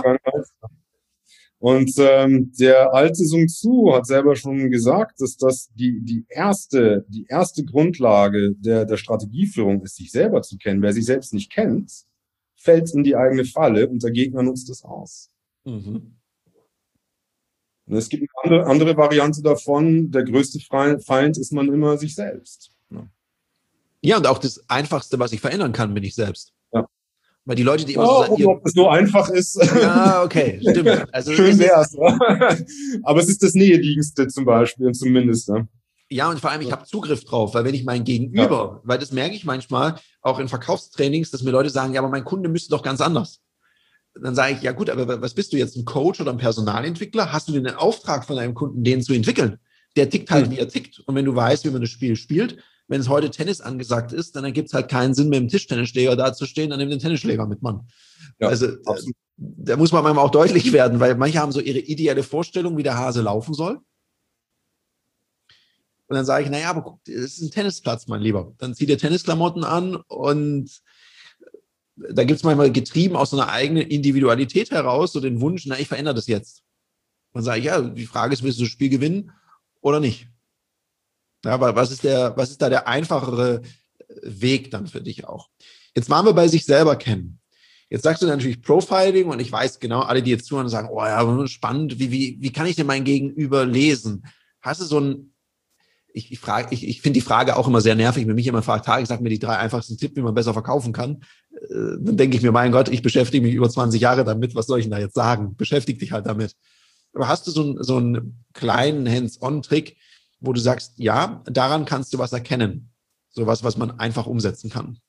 Und der alte Sun Tzu hat selber schon gesagt, dass das die erste Grundlage der Strategieführung ist, sich selber zu kennen. Wer sich selbst nicht kennt, fällt in die eigene Falle und der Gegner nutzt es aus. Und es gibt eine andere Variante davon, der größte Feind ist man immer sich selbst. Ja, und auch das Einfachste, was ich verändern kann, bin ich selbst. Ja. Weil die Leute, die immer so sagen, ob es so einfach ist. Ja, okay, stimmt. Also schön wär's. Aber es ist das Näheliegendste zum Beispiel, zumindest. Ja, und vor allem, ich habe Zugriff drauf, weil wenn ich mein Gegenüber, weil das merke ich manchmal auch in Verkaufstrainings, dass mir Leute sagen, ja, aber mein Kunde müsste doch ganz anders. Dann sage ich, ja gut, aber was bist du jetzt, ein Coach oder ein Personalentwickler? Hast du den Auftrag von deinem Kunden, den zu entwickeln? Der tickt halt, wie er tickt. Und wenn du weißt, wie man das Spiel spielt, wenn es heute Tennis angesagt ist, dann ergibt es halt keinen Sinn, mit dem Tischtennisschläger dazustehen, dann nimm den Tennisschläger mit, Mann. Ja, also da muss man manchmal auch deutlich werden, weil manche haben so ihre ideelle Vorstellung, wie der Hase laufen soll. Und dann sage ich, naja, aber guck, es ist ein Tennisplatz, mein Lieber. Dann zieh dir Tennisklamotten an und da gibt es manchmal getrieben aus so einer eigenen Individualität heraus, so den Wunsch, na, ich verändere das jetzt. Dann sage ich, ja, die Frage ist, willst du das Spiel gewinnen oder nicht? Ja, aber was ist da der einfachere Weg dann für dich auch? Jetzt waren wir bei sich selber kennen. Jetzt sagst du natürlich Profiling und ich weiß genau, alle, die jetzt zuhören, sagen, oh ja, spannend, wie kann ich denn mein Gegenüber lesen? Hast du so ein, ich finde die Frage auch immer sehr nervig, wenn mich jemand fragt, sag mir die 3 einfachsten Tipps, wie man besser verkaufen kann. Dann denke ich mir, mein Gott, ich beschäftige mich über 20 Jahre damit, was soll ich denn da jetzt sagen? Beschäftige dich halt damit. Aber hast du so einen kleinen Hands-on-Trick, wo du sagst, ja, daran kannst du was erkennen. Sowas, was man einfach umsetzen kann.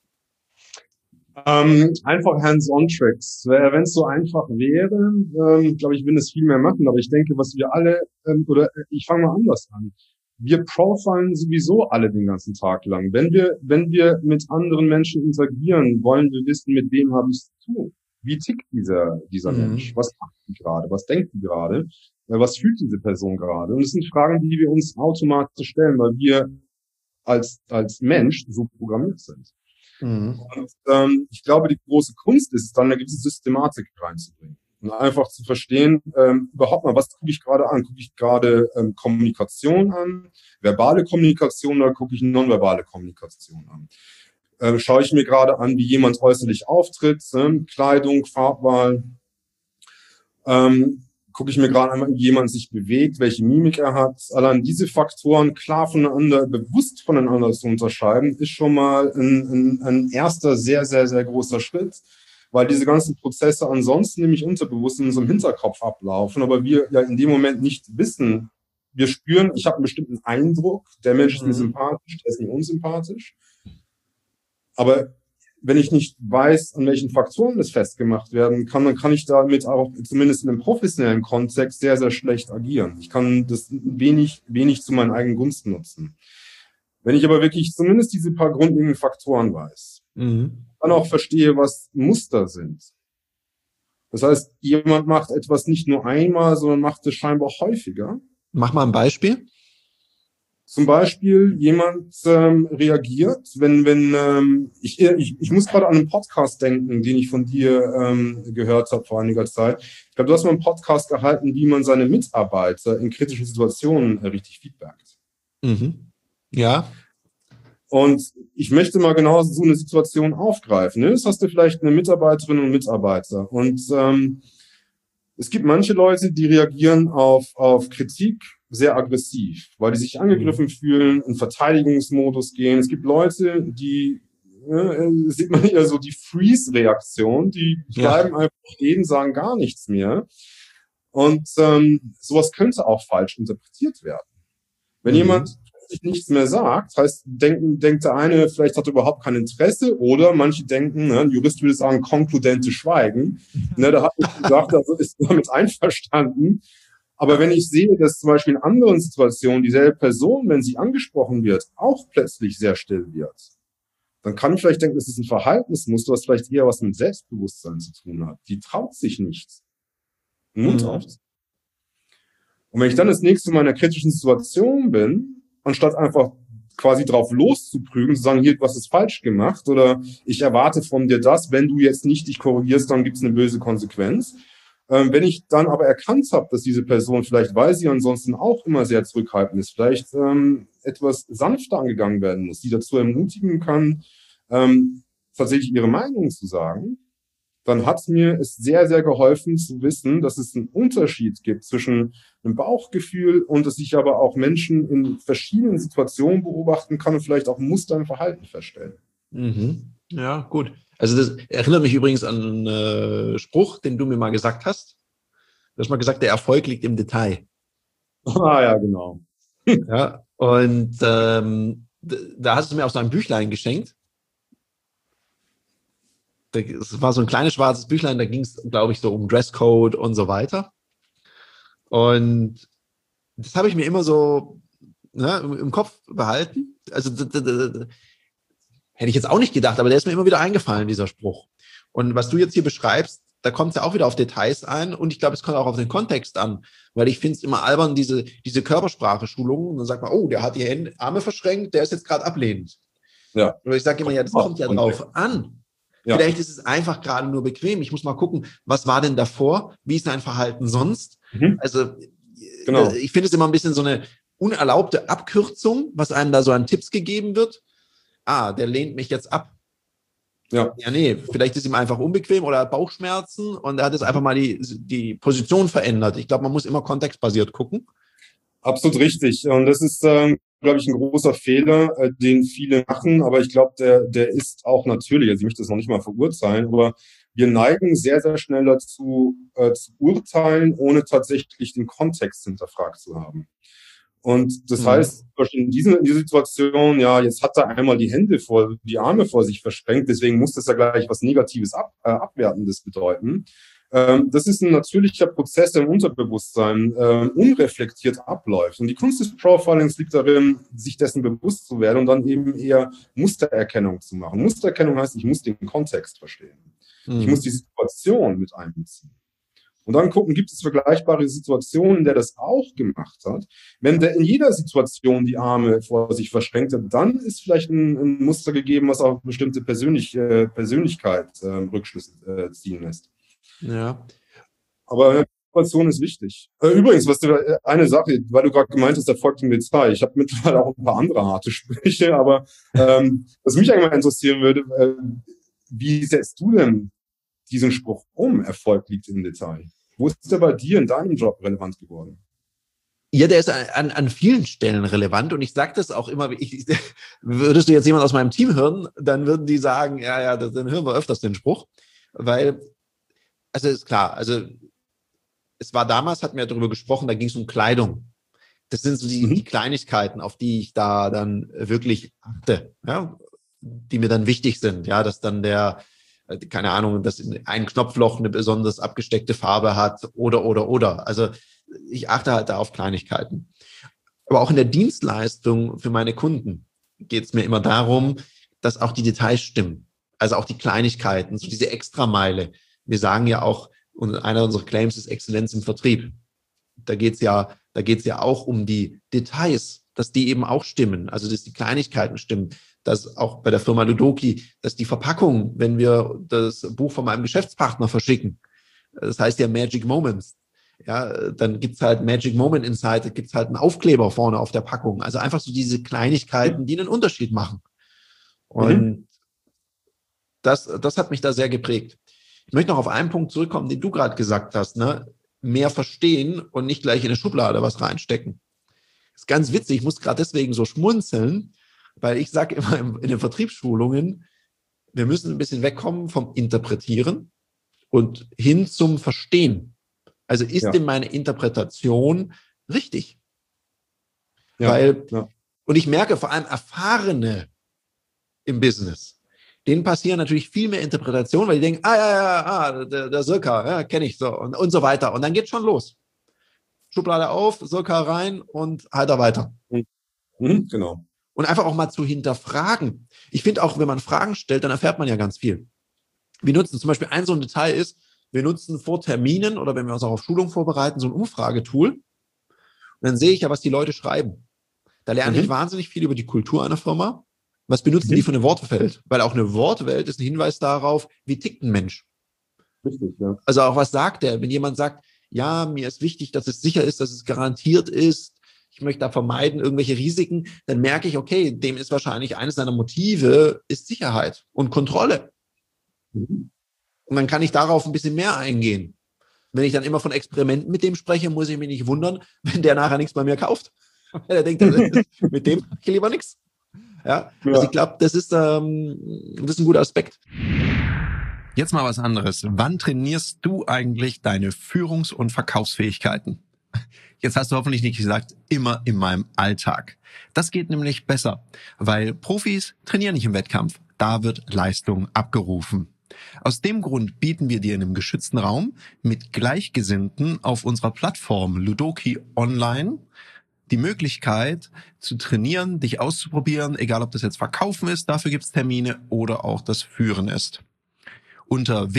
Einfach Hands-on-Tricks. Wenn es so einfach wäre, glaube ich, würden es viel mehr machen. Aber ich denke, was wir alle, ich fange mal anders an. Wir profilen sowieso alle den ganzen Tag lang. Wenn wir mit anderen Menschen interagieren, wollen wir wissen, mit wem habe ich es zu tun. Wie tickt dieser Mensch? Was macht die gerade? Was denkt die gerade? Was fühlt diese Person gerade? Und es sind Fragen, die wir uns automatisch stellen, weil wir als Mensch so programmiert sind. Und ich glaube, die große Kunst ist es dann, eine gewisse Systematik reinzubringen. Und einfach zu verstehen, überhaupt mal, was gucke ich gerade an? Gucke ich gerade Kommunikation an, verbale Kommunikation oder gucke ich nonverbale Kommunikation an? Schaue ich mir gerade an, wie jemand äußerlich auftritt, Kleidung, Farbwahl. gucke ich mir gerade einmal, wie jemand sich bewegt, welche Mimik er hat. Allein diese Faktoren klar voneinander, bewusst voneinander zu unterscheiden, ist schon mal ein erster sehr, sehr, sehr großer Schritt, weil diese ganzen Prozesse ansonsten nämlich unterbewusst in unserem Hinterkopf ablaufen, aber wir ja in dem Moment nicht wissen. Wir spüren, ich habe einen bestimmten Eindruck, der Mensch ist mir sympathisch, der ist mir unsympathisch. Aber wenn ich nicht weiß, an welchen Faktoren das festgemacht werden kann, dann kann ich damit auch zumindest in einem professionellen Kontext sehr, sehr schlecht agieren. Ich kann das wenig zu meinen eigenen Gunsten nutzen. Wenn ich aber wirklich zumindest diese paar grundlegenden Faktoren weiß, dann auch verstehe, was Muster sind. Das heißt, jemand macht etwas nicht nur einmal, sondern macht es scheinbar häufiger. Mach mal ein Beispiel. Zum Beispiel jemand reagiert, wenn ich muss gerade an einen Podcast denken, den ich von dir gehört habe vor einiger Zeit. Ich glaube, du hast mal einen Podcast gehalten, wie man seine Mitarbeiter in kritischen Situationen richtig feedbackt. Ja. Und ich möchte mal genau so eine Situation aufgreifen. Ne? Das hast du vielleicht eine Mitarbeiterin und Mitarbeiter. Und es gibt manche Leute, die reagieren auf Kritik sehr aggressiv, weil die sich angegriffen fühlen, in Verteidigungsmodus gehen. Es gibt Leute, die, sieht man eher so die Freeze-Reaktion, die bleiben einfach stehen, sagen gar nichts mehr. Und sowas könnte auch falsch interpretiert werden. Wenn jemand sich nichts mehr sagt, heißt, denkt der eine, vielleicht hat er überhaupt kein Interesse, oder manche denken, ein Jurist würde sagen, konkludente Schweigen. Da hat man gesagt, also ist damit einverstanden. Aber wenn ich sehe, dass zum Beispiel in anderen Situationen dieselbe Person, wenn sie angesprochen wird, auch plötzlich sehr still wird, dann kann ich vielleicht denken, das ist ein Verhaltensmuster, was vielleicht eher was mit Selbstbewusstsein zu tun hat. Die traut sich nicht, den Mund aufzumachen. Und wenn ich dann das nächste Mal in einer kritischen Situation bin, anstatt einfach quasi drauf loszuprügeln, zu sagen, hier, du hast es falsch gemacht, oder ich erwarte von dir das, wenn du jetzt nicht dich korrigierst, dann gibt es eine böse Konsequenz. Wenn ich dann aber erkannt habe, dass diese Person vielleicht, weil sie ansonsten auch immer sehr zurückhaltend ist, vielleicht etwas sanfter angegangen werden muss, die dazu ermutigen kann, tatsächlich ihre Meinung zu sagen, dann hat mir es sehr, sehr geholfen zu wissen, dass es einen Unterschied gibt zwischen einem Bauchgefühl und dass ich aber auch Menschen in verschiedenen Situationen beobachten kann und vielleicht auch Muster im Verhalten feststellen. Ja, gut. Also das erinnert mich übrigens an einen Spruch, den du mir mal gesagt hast. Du hast mal gesagt, der Erfolg liegt im Detail. Ah ja, genau. Ja, und da hast du mir auch so ein Büchlein geschenkt. Es war so ein kleines schwarzes Büchlein, da ging es, glaube ich, so um Dresscode und so weiter. Und das habe ich mir immer so im Kopf behalten. Also hätte ich jetzt auch nicht gedacht, aber der ist mir immer wieder eingefallen, dieser Spruch. Und was du jetzt hier beschreibst, da kommt es ja auch wieder auf Details ein und ich glaube, es kommt auch auf den Kontext an, weil ich finde es immer albern, diese Körpersprache-Schulungen, und dann sagt man, oh, der hat die Arme verschränkt, der ist jetzt gerade ablehnend. Ja. Und ich sage immer, ja, das kommt ja drauf an. Ja. Vielleicht ist es einfach gerade nur bequem. Ich muss mal gucken, was war denn davor? Wie ist dein Verhalten sonst? Also genau. Ich finde es immer ein bisschen so eine unerlaubte Abkürzung, was einem da so an Tipps gegeben wird. Der lehnt mich jetzt ab. Ja, nee, vielleicht ist ihm einfach unbequem oder hat Bauchschmerzen und er hat jetzt einfach mal die Position verändert. Ich glaube, man muss immer kontextbasiert gucken. Absolut richtig. Und das ist, glaube ich, ein großer Fehler, den viele machen. Aber ich glaube, der ist auch natürlich, also ich möchte das noch nicht mal verurteilen, aber wir neigen sehr, sehr schnell dazu, zu urteilen, ohne tatsächlich den Kontext hinterfragt zu haben. Und das heißt, in dieser Situation, ja, jetzt hat er einmal die Arme vor sich verschränkt, deswegen muss das ja gleich was Negatives, Abwertendes bedeuten. Das ist ein natürlicher Prozess, der im Unterbewusstsein unreflektiert abläuft. Und die Kunst des Profilings liegt darin, sich dessen bewusst zu werden und dann eben eher Mustererkennung zu machen. Mustererkennung heißt, ich muss den Kontext verstehen. Ich muss die Situation mit einbeziehen. Und dann gucken, gibt es vergleichbare Situationen, in der das auch gemacht hat. Wenn der in jeder Situation die Arme vor sich verschränkt hat, dann ist vielleicht ein Muster gegeben, was auch bestimmte Persönlichkeit Rückschlüsse ziehen lässt. Ja. Aber Situation ist wichtig. Übrigens, eine Sache, weil du gerade gemeint hast, Erfolg im Detail. Ich habe mittlerweile auch ein paar andere harte Sprüche, aber was mich eigentlich mal interessieren würde, wie setzt du denn diesen Spruch um, Erfolg liegt im Detail? Wo ist der bei dir in deinem Job relevant geworden? Ja, der ist an vielen Stellen relevant und ich sage das auch immer, würdest du jetzt jemand aus meinem Team hören, dann würden die sagen, ja, dann hören wir öfters den Spruch, weil, also ist klar, also es war damals, hatten wir darüber gesprochen, da ging es um Kleidung. Das sind so die Kleinigkeiten, auf die ich da dann wirklich achte, ja, die mir dann wichtig sind, ja, dass dann keine Ahnung, dass ein Knopfloch eine besonders abgesteckte Farbe hat oder. Also ich achte halt da auf Kleinigkeiten. Aber auch in der Dienstleistung für meine Kunden geht es mir immer darum, dass auch die Details stimmen. Also auch die Kleinigkeiten, so diese Extrameile. Wir sagen ja auch, und einer unserer Claims ist Exzellenz im Vertrieb. Da geht's ja auch um die Details, dass die eben auch stimmen. Also dass die Kleinigkeiten stimmen. Dass auch bei der Firma Ludoki, dass die Verpackung, wenn wir das Buch von meinem Geschäftspartner verschicken, das heißt ja Magic Moments, ja, dann gibt's halt Magic Moment Inside, da gibt's halt einen Aufkleber vorne auf der Packung. Also einfach so diese Kleinigkeiten, die einen Unterschied machen. Und das hat mich da sehr geprägt. Ich möchte noch auf einen Punkt zurückkommen, den du gerade gesagt hast, ne? Mehr verstehen und nicht gleich in eine Schublade was reinstecken. Das ist ganz witzig, ich muss gerade deswegen so schmunzeln, weil ich sage immer in den Vertriebsschulungen, wir müssen ein bisschen wegkommen vom Interpretieren und hin zum Verstehen. Also ist denn meine Interpretation richtig? Und ich merke vor allem Erfahrene im Business, denen passieren natürlich viel mehr Interpretationen, weil die denken, der Circa, ja, kenne ich so und so weiter. Und dann geht's schon los. Schublade auf, Circa rein und halt da weiter. Genau. Und einfach auch mal zu hinterfragen. Ich finde auch, wenn man Fragen stellt, dann erfährt man ja ganz viel. Wir nutzen zum Beispiel so ein Detail ist, wir nutzen vor Terminen oder wenn wir uns auch auf Schulung vorbereiten, so ein Umfragetool. Und dann sehe ich ja, was die Leute schreiben. Da lerne ich wahnsinnig viel über die Kultur einer Firma. Was benutzen die für eine Wortwelt? Weil auch eine Wortwelt ist ein Hinweis darauf, wie tickt ein Mensch. Richtig, ja. Also auch was sagt er? Wenn jemand sagt, ja, mir ist wichtig, dass es sicher ist, dass es garantiert ist, ich möchte da vermeiden irgendwelche Risiken, dann merke ich, okay, dem ist wahrscheinlich eines seiner Motive ist Sicherheit und Kontrolle. Und dann kann ich darauf ein bisschen mehr eingehen. Wenn ich dann immer von Experimenten mit dem spreche, muss ich mich nicht wundern, wenn der nachher nichts bei mir kauft. Der denkt, mit dem mache ich lieber nichts. Ja, also ich glaube, das ist ein guter Aspekt. Jetzt mal was anderes. Wann trainierst du eigentlich deine Führungs- und Verkaufsfähigkeiten? Jetzt hast du hoffentlich nicht gesagt, immer in meinem Alltag. Das geht nämlich besser, weil Profis trainieren nicht im Wettkampf. Da wird Leistung abgerufen. Aus dem Grund bieten wir dir in einem geschützten Raum mit Gleichgesinnten auf unserer Plattform Ludoki Online die Möglichkeit zu trainieren, dich auszuprobieren, egal ob das jetzt Verkaufen ist, dafür gibt's Termine oder auch das Führen ist. Unter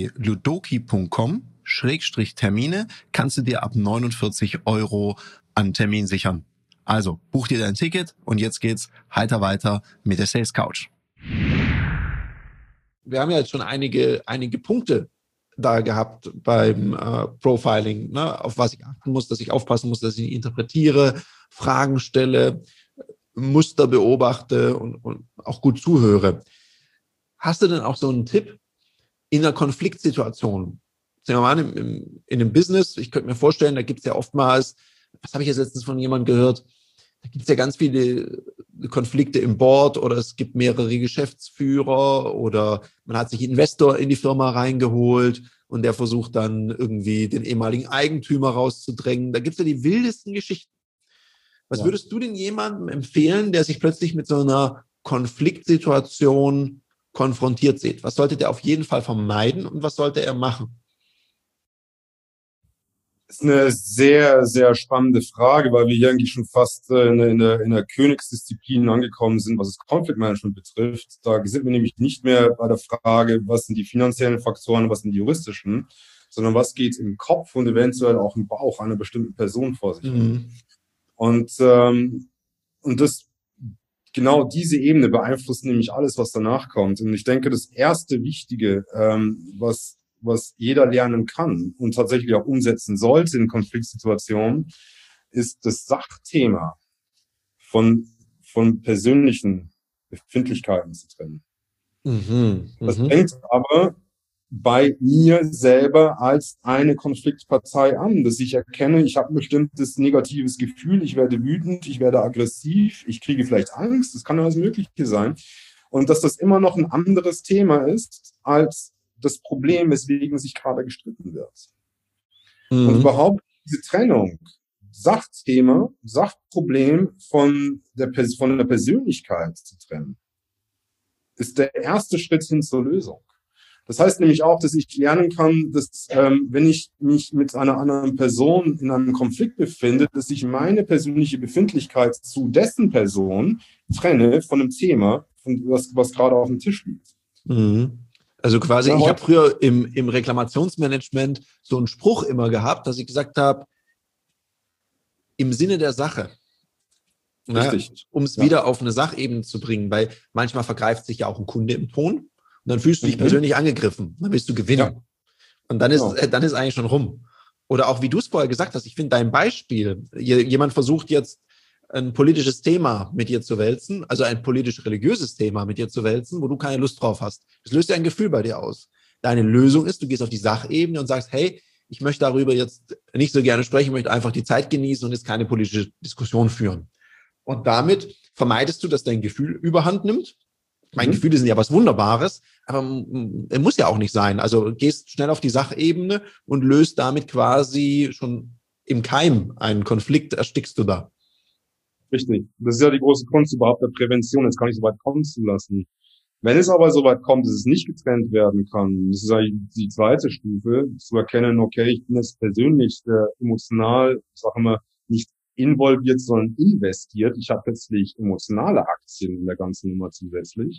www.ludoki.com/Termine kannst du dir ab 49 € an Termin sichern. Also buch dir dein Ticket und jetzt geht's heiter weiter mit der Sales Couch. Wir haben ja jetzt schon einige Punkte da gehabt beim Profiling, ne, auf was ich achten muss, dass ich aufpassen muss, dass ich interpretiere, Fragen stelle, Muster beobachte und auch gut zuhöre. Hast du denn auch so einen Tipp in einer Konfliktsituation? Sagen wir mal in einem Business, ich könnte mir vorstellen, da gibt es ja oftmals, was habe ich jetzt letztens von jemandem gehört, da gibt es ja ganz viele Konflikte im Board oder es gibt mehrere Geschäftsführer oder man hat sich einen Investor in die Firma reingeholt und der versucht dann irgendwie den ehemaligen Eigentümer rauszudrängen. Da gibt es ja die wildesten Geschichten. Was würdest du denn jemandem empfehlen, der sich plötzlich mit so einer Konfliktsituation konfrontiert sieht? Was sollte der auf jeden Fall vermeiden und was sollte er machen? Das ist eine sehr, sehr spannende Frage, weil wir hier eigentlich schon fast in der Königsdisziplin angekommen sind, was das Conflict Management betrifft. Da sind wir nämlich nicht mehr bei der Frage, was sind die finanziellen Faktoren, was sind die juristischen, sondern was geht im Kopf und eventuell auch im Bauch einer bestimmten Person vor sich hin. Und das genau diese Ebene beeinflusst nämlich alles, was danach kommt. Und ich denke, das erste Wichtige, was jeder lernen kann und tatsächlich auch umsetzen sollte in Konfliktsituationen, ist das Sachthema von persönlichen Befindlichkeiten zu trennen. Das bringt aber bei mir selber als eine Konfliktpartei an, dass ich erkenne, ich habe ein bestimmtes negatives Gefühl, ich werde wütend, ich werde aggressiv, ich kriege vielleicht Angst, das kann alles Mögliche sein. Und dass das immer noch ein anderes Thema ist als das Problem, weswegen sich gerade gestritten wird. Und überhaupt diese Trennung, Sachthema, Sachproblem von der Persönlichkeit zu trennen, ist der erste Schritt hin zur Lösung. Das heißt nämlich auch, dass ich lernen kann, dass wenn ich mich mit einer anderen Person in einem Konflikt befinde, dass ich meine persönliche Befindlichkeit zu dessen Person trenne von einem Thema, was gerade auf dem Tisch liegt. Also quasi, ich habe früher im Reklamationsmanagement so einen Spruch immer gehabt, dass ich gesagt habe, im Sinne der Sache. Richtig. Um es wieder auf eine Sachebene zu bringen, weil manchmal vergreift sich ja auch ein Kunde im Ton und dann fühlst du dich persönlich angegriffen, dann willst du gewinnen. Ja. Und dann ist eigentlich schon rum. Oder auch, wie du es vorher gesagt hast, ich finde dein Beispiel, jemand versucht jetzt ein politisches Thema mit dir zu wälzen, also ein politisch-religiöses Thema mit dir zu wälzen, wo du keine Lust drauf hast. Das löst ja ein Gefühl bei dir aus. Deine Lösung ist, du gehst auf die Sachebene und sagst, hey, ich möchte darüber jetzt nicht so gerne sprechen, ich möchte einfach die Zeit genießen und jetzt keine politische Diskussion führen. Und damit vermeidest du, dass dein Gefühl überhand nimmt. Meine Gefühle sind ja was Wunderbares, aber muss ja auch nicht sein. Also gehst schnell auf die Sachebene und löst damit quasi schon im Keim einen Konflikt, erstickst du da. Richtig. Das ist ja die große Kunst überhaupt der Prävention, jetzt gar nicht so weit kommen zu lassen. Wenn es aber so weit kommt, dass es nicht getrennt werden kann, das ist eigentlich die zweite Stufe, zu erkennen, okay, ich bin jetzt persönlich emotional, ich sage immer, nicht involviert, sondern investiert. Ich habe plötzlich emotionale Aktien in der ganzen Nummer zusätzlich.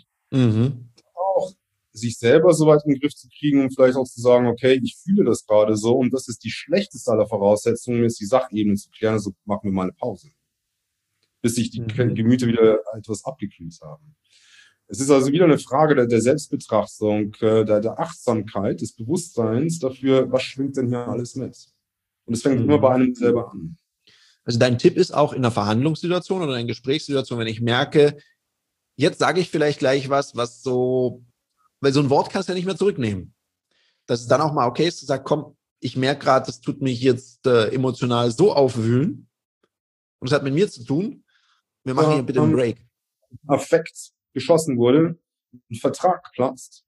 Auch sich selber so weit in den Griff zu kriegen und vielleicht auch zu sagen, okay, ich fühle das gerade so und das ist die schlechteste aller Voraussetzungen, ist die Sachebene zu klären, also machen wir mal eine Pause, bis sich die Gemüter wieder etwas abgekühlt haben. Es ist also wieder eine Frage der Selbstbetrachtung, der Achtsamkeit, des Bewusstseins dafür, was schwingt denn hier alles mit. Und es fängt immer bei einem selber an. Also dein Tipp ist auch in einer Verhandlungssituation oder in einer Gesprächssituation, wenn ich merke, jetzt sage ich vielleicht gleich was so, weil so ein Wort kannst du ja nicht mehr zurücknehmen. Dass es dann auch mal okay ist, zu sagen, komm, ich merke gerade, das tut mich jetzt emotional so aufwühlen und es hat mit mir zu tun, wir machen hier bitte einen Break. Affekt geschossen wurde, ein Vertrag platzt,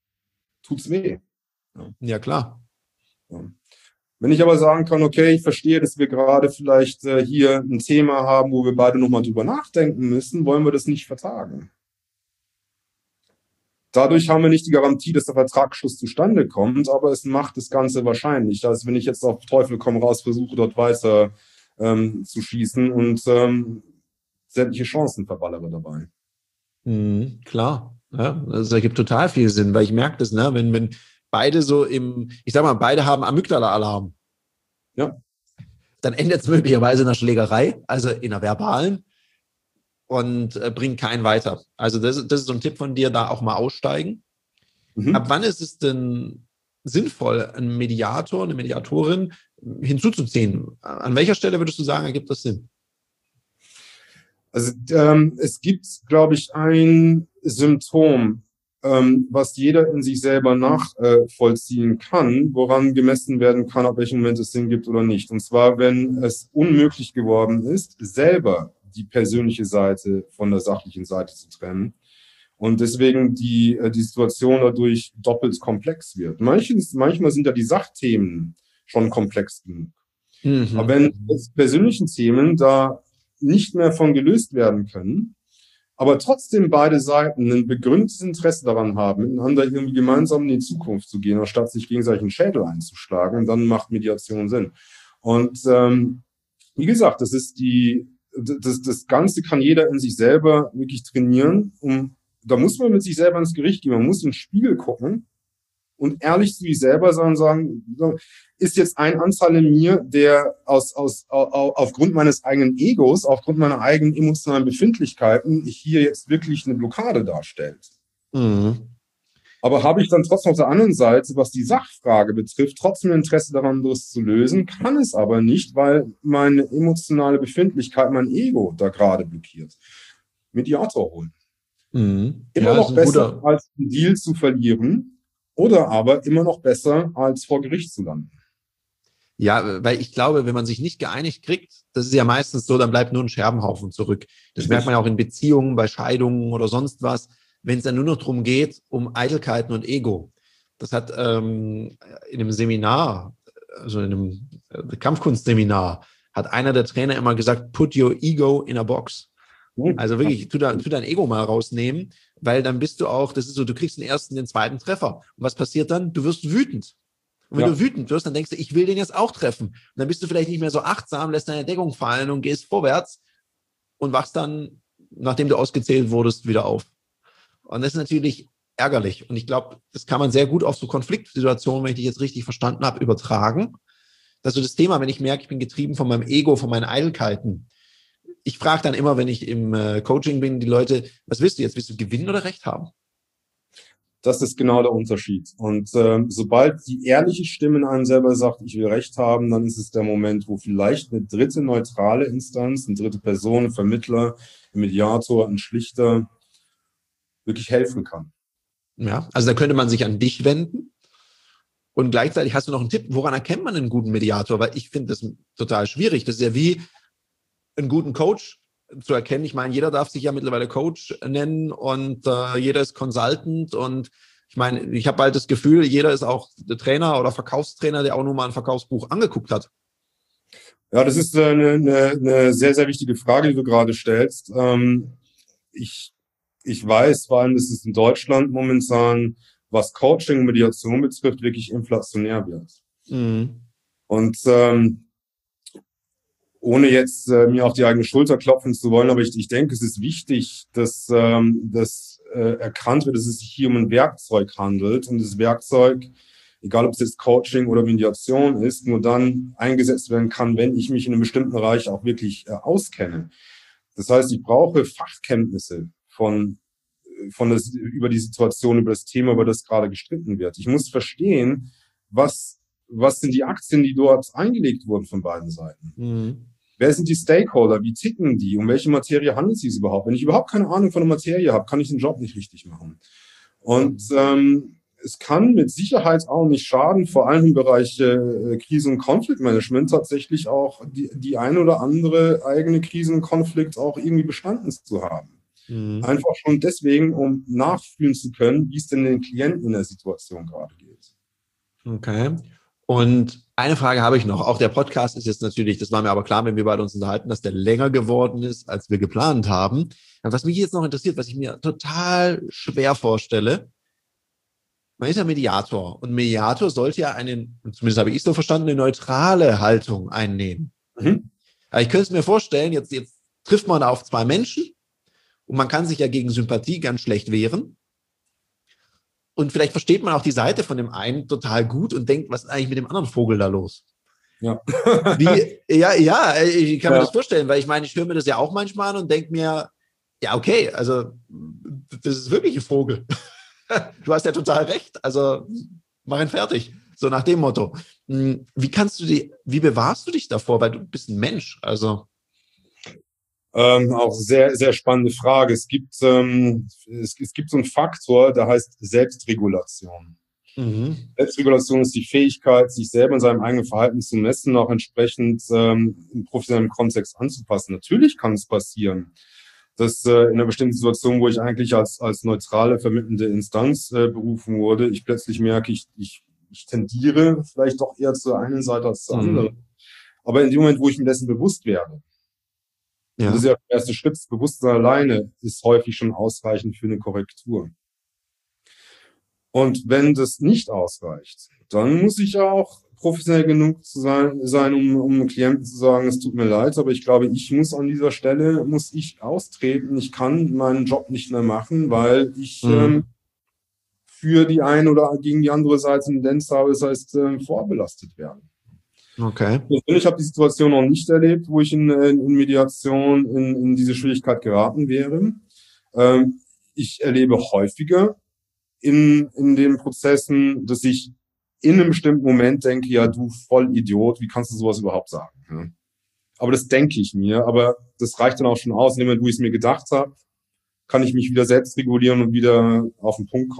tut's weh. Ja, klar. Ja. Wenn ich aber sagen kann, okay, ich verstehe, dass wir gerade vielleicht hier ein Thema haben, wo wir beide nochmal drüber nachdenken müssen, wollen wir das nicht vertagen. Dadurch haben wir nicht die Garantie, dass der Vertragsschluss zustande kommt, aber es macht das Ganze wahrscheinlich. Also wenn ich jetzt auf Teufel komm raus versuche, dort weiter zu schießen und sämtliche Chancen verballere dabei. Klar, ja, das ergibt total viel Sinn, weil ich merke das, ne, wenn beide so ich sag mal, beide haben Amygdala-Alarm. Ja. Dann endet es möglicherweise in einer Schlägerei, also in einer verbalen und bringt keinen weiter. Also das ist so ein Tipp von dir, da auch mal aussteigen. Ab wann ist es denn sinnvoll, einen Mediator, eine Mediatorin hinzuzuziehen? An welcher Stelle würdest du sagen, ergibt das Sinn? Also es gibt, glaube ich, ein Symptom, was jeder in sich selber nachvollziehen kann, woran gemessen werden kann, ob welchen Moment es Sinn gibt oder nicht. Und zwar, wenn es unmöglich geworden ist, selber die persönliche Seite von der sachlichen Seite zu trennen. Und deswegen die Situation dadurch doppelt komplex wird. Manchmal sind ja die Sachthemen schon komplex genug. Aber wenn es persönlichen Themen da nicht mehr von gelöst werden können, aber trotzdem beide Seiten ein begründetes Interesse daran haben, miteinander irgendwie gemeinsam in die Zukunft zu gehen, anstatt sich gegenseitig einen Schädel einzuschlagen, dann macht Mediation Sinn. Und wie gesagt, das Ganze kann jeder in sich selber wirklich trainieren. Da muss man mit sich selber ins Gericht gehen, man muss in den Spiegel gucken und ehrlich zu sich selber sein und sagen, ist jetzt ein Anteil in mir, der aufgrund meines eigenen Egos, aufgrund meiner eigenen emotionalen Befindlichkeiten hier jetzt wirklich eine Blockade darstellt. Aber habe ich dann trotzdem auf der anderen Seite, was die Sachfrage betrifft, trotzdem Interesse daran, das zu lösen, kann es aber nicht, weil meine emotionale Befindlichkeit, mein Ego da gerade blockiert. Mediator holen. Immer noch besser, als einen Deal zu verlieren oder aber immer noch besser, als vor Gericht zu landen. Ja, weil ich glaube, wenn man sich nicht geeinigt kriegt, das ist ja meistens so, dann bleibt nur ein Scherbenhaufen zurück. Das merkt man ja auch in Beziehungen, bei Scheidungen oder sonst was, wenn es dann nur noch darum geht, um Eitelkeiten und Ego. Das hat in einem Seminar, also in einem Kampfkunstseminar, hat einer der Trainer immer gesagt, put your ego in a box. Also wirklich, tu dein Ego mal rausnehmen, weil dann bist du auch, das ist so, du kriegst den ersten, den zweiten Treffer. Und was passiert dann? Du wirst wütend. Und wenn du wütend wirst, dann denkst du, ich will den jetzt auch treffen. Und dann bist du vielleicht nicht mehr so achtsam, lässt deine Deckung fallen und gehst vorwärts und wachst dann, nachdem du ausgezählt wurdest, wieder auf. Und das ist natürlich ärgerlich. Und ich glaube, das kann man sehr gut auf so Konfliktsituationen, wenn ich dich jetzt richtig verstanden habe, übertragen. Dass so das Thema, wenn ich merke, ich bin getrieben von meinem Ego, von meinen Eitelkeiten. Ich frage dann immer, wenn ich im Coaching bin, die Leute, was willst du jetzt? Willst du gewinnen oder Recht haben? Das ist genau der Unterschied. Und sobald die ehrliche Stimme in einem selber sagt, ich will Recht haben, dann ist es der Moment, wo vielleicht eine dritte neutrale Instanz, eine dritte Person, ein Vermittler, ein Mediator, ein Schlichter wirklich helfen kann. Ja, also da könnte man sich an dich wenden. Und gleichzeitig hast du noch einen Tipp, woran erkennt man einen guten Mediator? Weil ich finde das total schwierig. Das ist ja wie einen guten Coach zu erkennen. Ich meine, jeder darf sich ja mittlerweile Coach nennen und jeder ist Consultant. Und ich meine, ich habe bald das Gefühl, jeder ist auch der Trainer oder Verkaufstrainer, der auch nur mal ein Verkaufsbuch angeguckt hat. Ja, das ist eine sehr, sehr wichtige Frage, die du gerade stellst. Ich weiß, vor allem, dass es in Deutschland momentan, was Coaching und Mediation betrifft, wirklich inflationär wird. Mhm. Und ohne jetzt mir auf die eigene Schulter klopfen zu wollen, aber ich denke, es ist wichtig, dass erkannt wird, dass es sich hier um ein Werkzeug handelt. Und das Werkzeug, egal ob es jetzt Coaching oder Mediation ist, nur dann eingesetzt werden kann, wenn ich mich in einem bestimmten Bereich auch wirklich auskenne. Das heißt, ich brauche Fachkenntnisse über die Situation, über das Thema, über das gerade gestritten wird. Ich muss verstehen, was sind die Aktien, die dort eingelegt wurden von beiden Seiten. Mhm. Wer sind die Stakeholder? Wie ticken die? Um welche Materie handelt es sich überhaupt? Wenn ich überhaupt keine Ahnung von der Materie habe, kann ich den Job nicht richtig machen. Und es kann mit Sicherheit auch nicht schaden, vor allem im Bereich Krise- und Konfliktmanagement tatsächlich auch die ein oder andere eigene Krisen- und Konflikt auch irgendwie bestanden zu haben. Mhm. Einfach schon deswegen, um nachfühlen zu können, wie es denn den Klienten in der Situation gerade geht. Okay. Und eine Frage habe ich noch. Auch der Podcast ist jetzt natürlich, das war mir aber klar, wenn wir beide uns unterhalten, dass der länger geworden ist, als wir geplant haben. Was mich jetzt noch interessiert, was ich mir total schwer vorstelle, man ist ja Mediator und Mediator sollte ja zumindest habe ich es so verstanden, eine neutrale Haltung einnehmen. Mhm. Aber ich könnte es mir vorstellen, jetzt trifft man auf zwei Menschen und man kann sich ja gegen Sympathie ganz schlecht wehren. Und vielleicht versteht man auch die Seite von dem einen total gut und denkt, was ist eigentlich mit dem anderen Vogel da los? Ja. Ich kann mir das vorstellen, weil ich meine, ich höre mir das ja auch manchmal an und denke mir, ja, okay, also das ist wirklich ein Vogel. Du hast ja total recht, also mach ihn fertig. So nach dem Motto. Wie bewahrst du dich davor? Weil du bist ein Mensch, also. Auch sehr, sehr spannende Frage. Es gibt so einen Faktor, der heißt Selbstregulation. Mhm. Selbstregulation ist die Fähigkeit, sich selber in seinem eigenen Verhalten zu messen, auch entsprechend im professionellen Kontext anzupassen. Natürlich kann es passieren, dass in einer bestimmten Situation, wo ich eigentlich als neutrale, vermittelnde Instanz berufen wurde, ich plötzlich merke, ich tendiere vielleicht doch eher zur einen Seite als zur anderen. Aber in dem Moment, wo ich mir dessen bewusst werde, und das ist ja der erste Schritt, das Bewusstsein alleine ist häufig schon ausreichend für eine Korrektur. Und wenn das nicht ausreicht, dann muss ich auch professionell genug sein, um einem Klienten zu sagen, es tut mir leid, aber ich glaube, ich muss an dieser Stelle, austreten. Ich kann meinen Job nicht mehr machen, weil ich für die eine oder gegen die andere Seite eine Tendenz habe, das heißt, vorbelastet werden. Okay. Ich habe die Situation noch nicht erlebt, wo ich in Mediation in diese Schwierigkeit geraten wäre. Ich erlebe häufiger in den Prozessen, dass ich in einem bestimmten Moment denke, ja, du Vollidiot, wie kannst du sowas überhaupt sagen? Ja. Aber das denke ich mir, aber das reicht dann auch schon aus. In dem Moment, wo ich es mir gedacht habe, kann ich mich wieder selbst regulieren und wieder auf den Punkt kommen.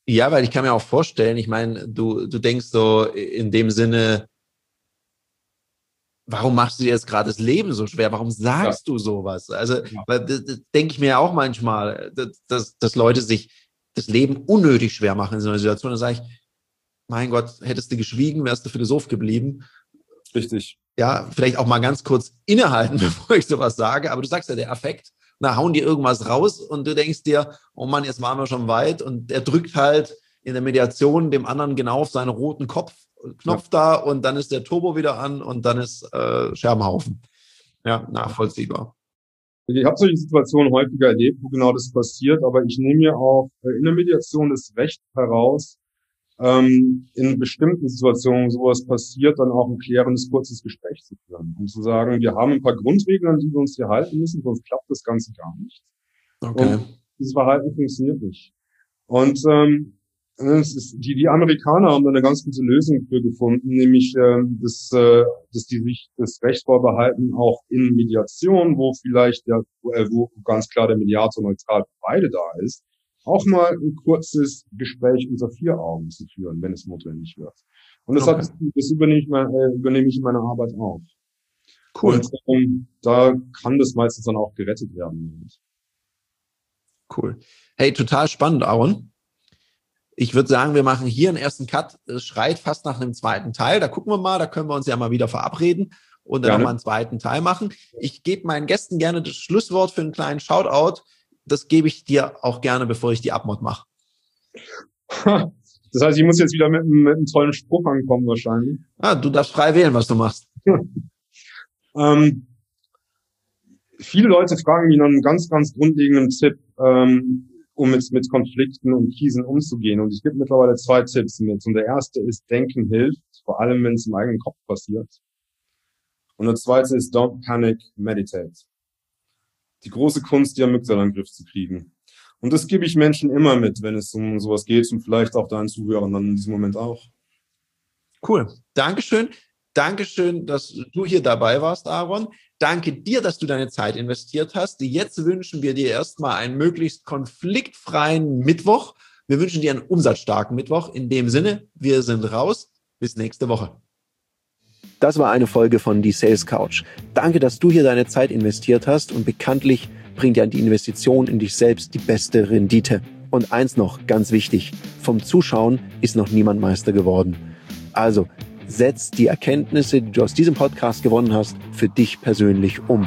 Ja, weil ich kann mir auch vorstellen, ich meine, du denkst so in dem Sinne, warum machst du dir jetzt gerade das Leben so schwer? Warum sagst du sowas? Also, weil das denke ich mir ja auch manchmal, dass Leute sich das Leben unnötig schwer machen in so einer Situation. Da sage ich, mein Gott, hättest du geschwiegen, wärst du Philosoph geblieben. Richtig. Ja, vielleicht auch mal ganz kurz innehalten, bevor ich sowas sage. Aber du sagst ja, der Affekt, na, hauen die irgendwas raus und du denkst dir, oh Mann, jetzt waren wir schon weit. Und er drückt halt in der Mediation dem anderen genau auf seinen roten Knopf da und dann ist der Turbo wieder an und dann ist Scherbenhaufen. Ja, nachvollziehbar. Ich habe solche Situationen häufiger erlebt, wo genau das passiert, aber ich nehme mir auch in der Mediation das Recht heraus, in bestimmten Situationen, wo sowas passiert, dann auch ein klärendes, kurzes Gespräch zu führen und zu sagen, wir haben ein paar Grundregeln, an die wir uns hier halten müssen, sonst klappt das Ganze gar nicht. Okay. Und dieses Verhalten funktioniert nicht. Und die Amerikaner haben da eine ganz gute Lösung für gefunden, nämlich dass die sich das Recht vorbehalten, auch in Mediation, wo vielleicht wo ganz klar der Mediator neutral für beide da ist, auch mal ein kurzes Gespräch unter 4 Augen zu führen, wenn es notwendig wird. Und das übernehme ich in meiner Arbeit auch. Cool. Und da kann das meistens dann auch gerettet werden. Cool. Hey, total spannend, Aaron. Ich würde sagen, wir machen hier einen ersten Cut. Es schreit fast nach einem zweiten Teil. Da gucken wir mal, da können wir uns ja mal wieder verabreden und dann nochmal einen zweiten Teil machen. Ich gebe meinen Gästen gerne das Schlusswort für einen kleinen Shoutout. Das gebe ich dir auch gerne, bevor ich die Abmod mache. Das heißt, ich muss jetzt wieder mit einem tollen Spruch ankommen wahrscheinlich. Du darfst frei wählen, was du machst. Viele Leute fragen mich nach einem ganz, ganz grundlegenden Tipp, um mit Konflikten und Krisen umzugehen. Und ich gebe mittlerweile 2 Tipps mit. Und der erste ist, Denken hilft, vor allem wenn es im eigenen Kopf passiert. Und der zweite ist, don't panic, meditate. Die große Kunst, die Amygdala in den Griff zu kriegen. Und das gebe ich Menschen immer mit, wenn es um sowas geht und vielleicht auch deinen Zuhörern dann in diesem Moment auch. Cool. Dankeschön. Dankeschön, dass du hier dabei warst, Aaron. Danke dir, dass du deine Zeit investiert hast. Jetzt wünschen wir dir erstmal einen möglichst konfliktfreien Mittwoch. Wir wünschen dir einen umsatzstarken Mittwoch. In dem Sinne, wir sind raus. Bis nächste Woche. Das war eine Folge von Die Sales Couch. Danke, dass du hier deine Zeit investiert hast und bekanntlich bringt ja die Investition in dich selbst die beste Rendite. Und eins noch, ganz wichtig, vom Zuschauen ist noch niemand Meister geworden. Also, setz die Erkenntnisse, die du aus diesem Podcast gewonnen hast, für dich persönlich um.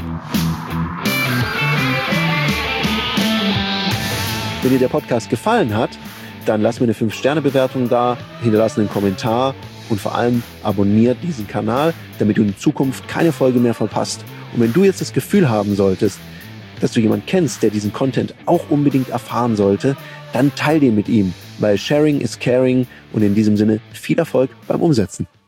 Wenn dir der Podcast gefallen hat, dann lass mir eine 5-Sterne-Bewertung da, hinterlass einen Kommentar und vor allem abonniert diesen Kanal, damit du in Zukunft keine Folge mehr verpasst. Und wenn du jetzt das Gefühl haben solltest, dass du jemanden kennst, der diesen Content auch unbedingt erfahren sollte, dann teil den mit ihm, weil Sharing is Caring und in diesem Sinne viel Erfolg beim Umsetzen.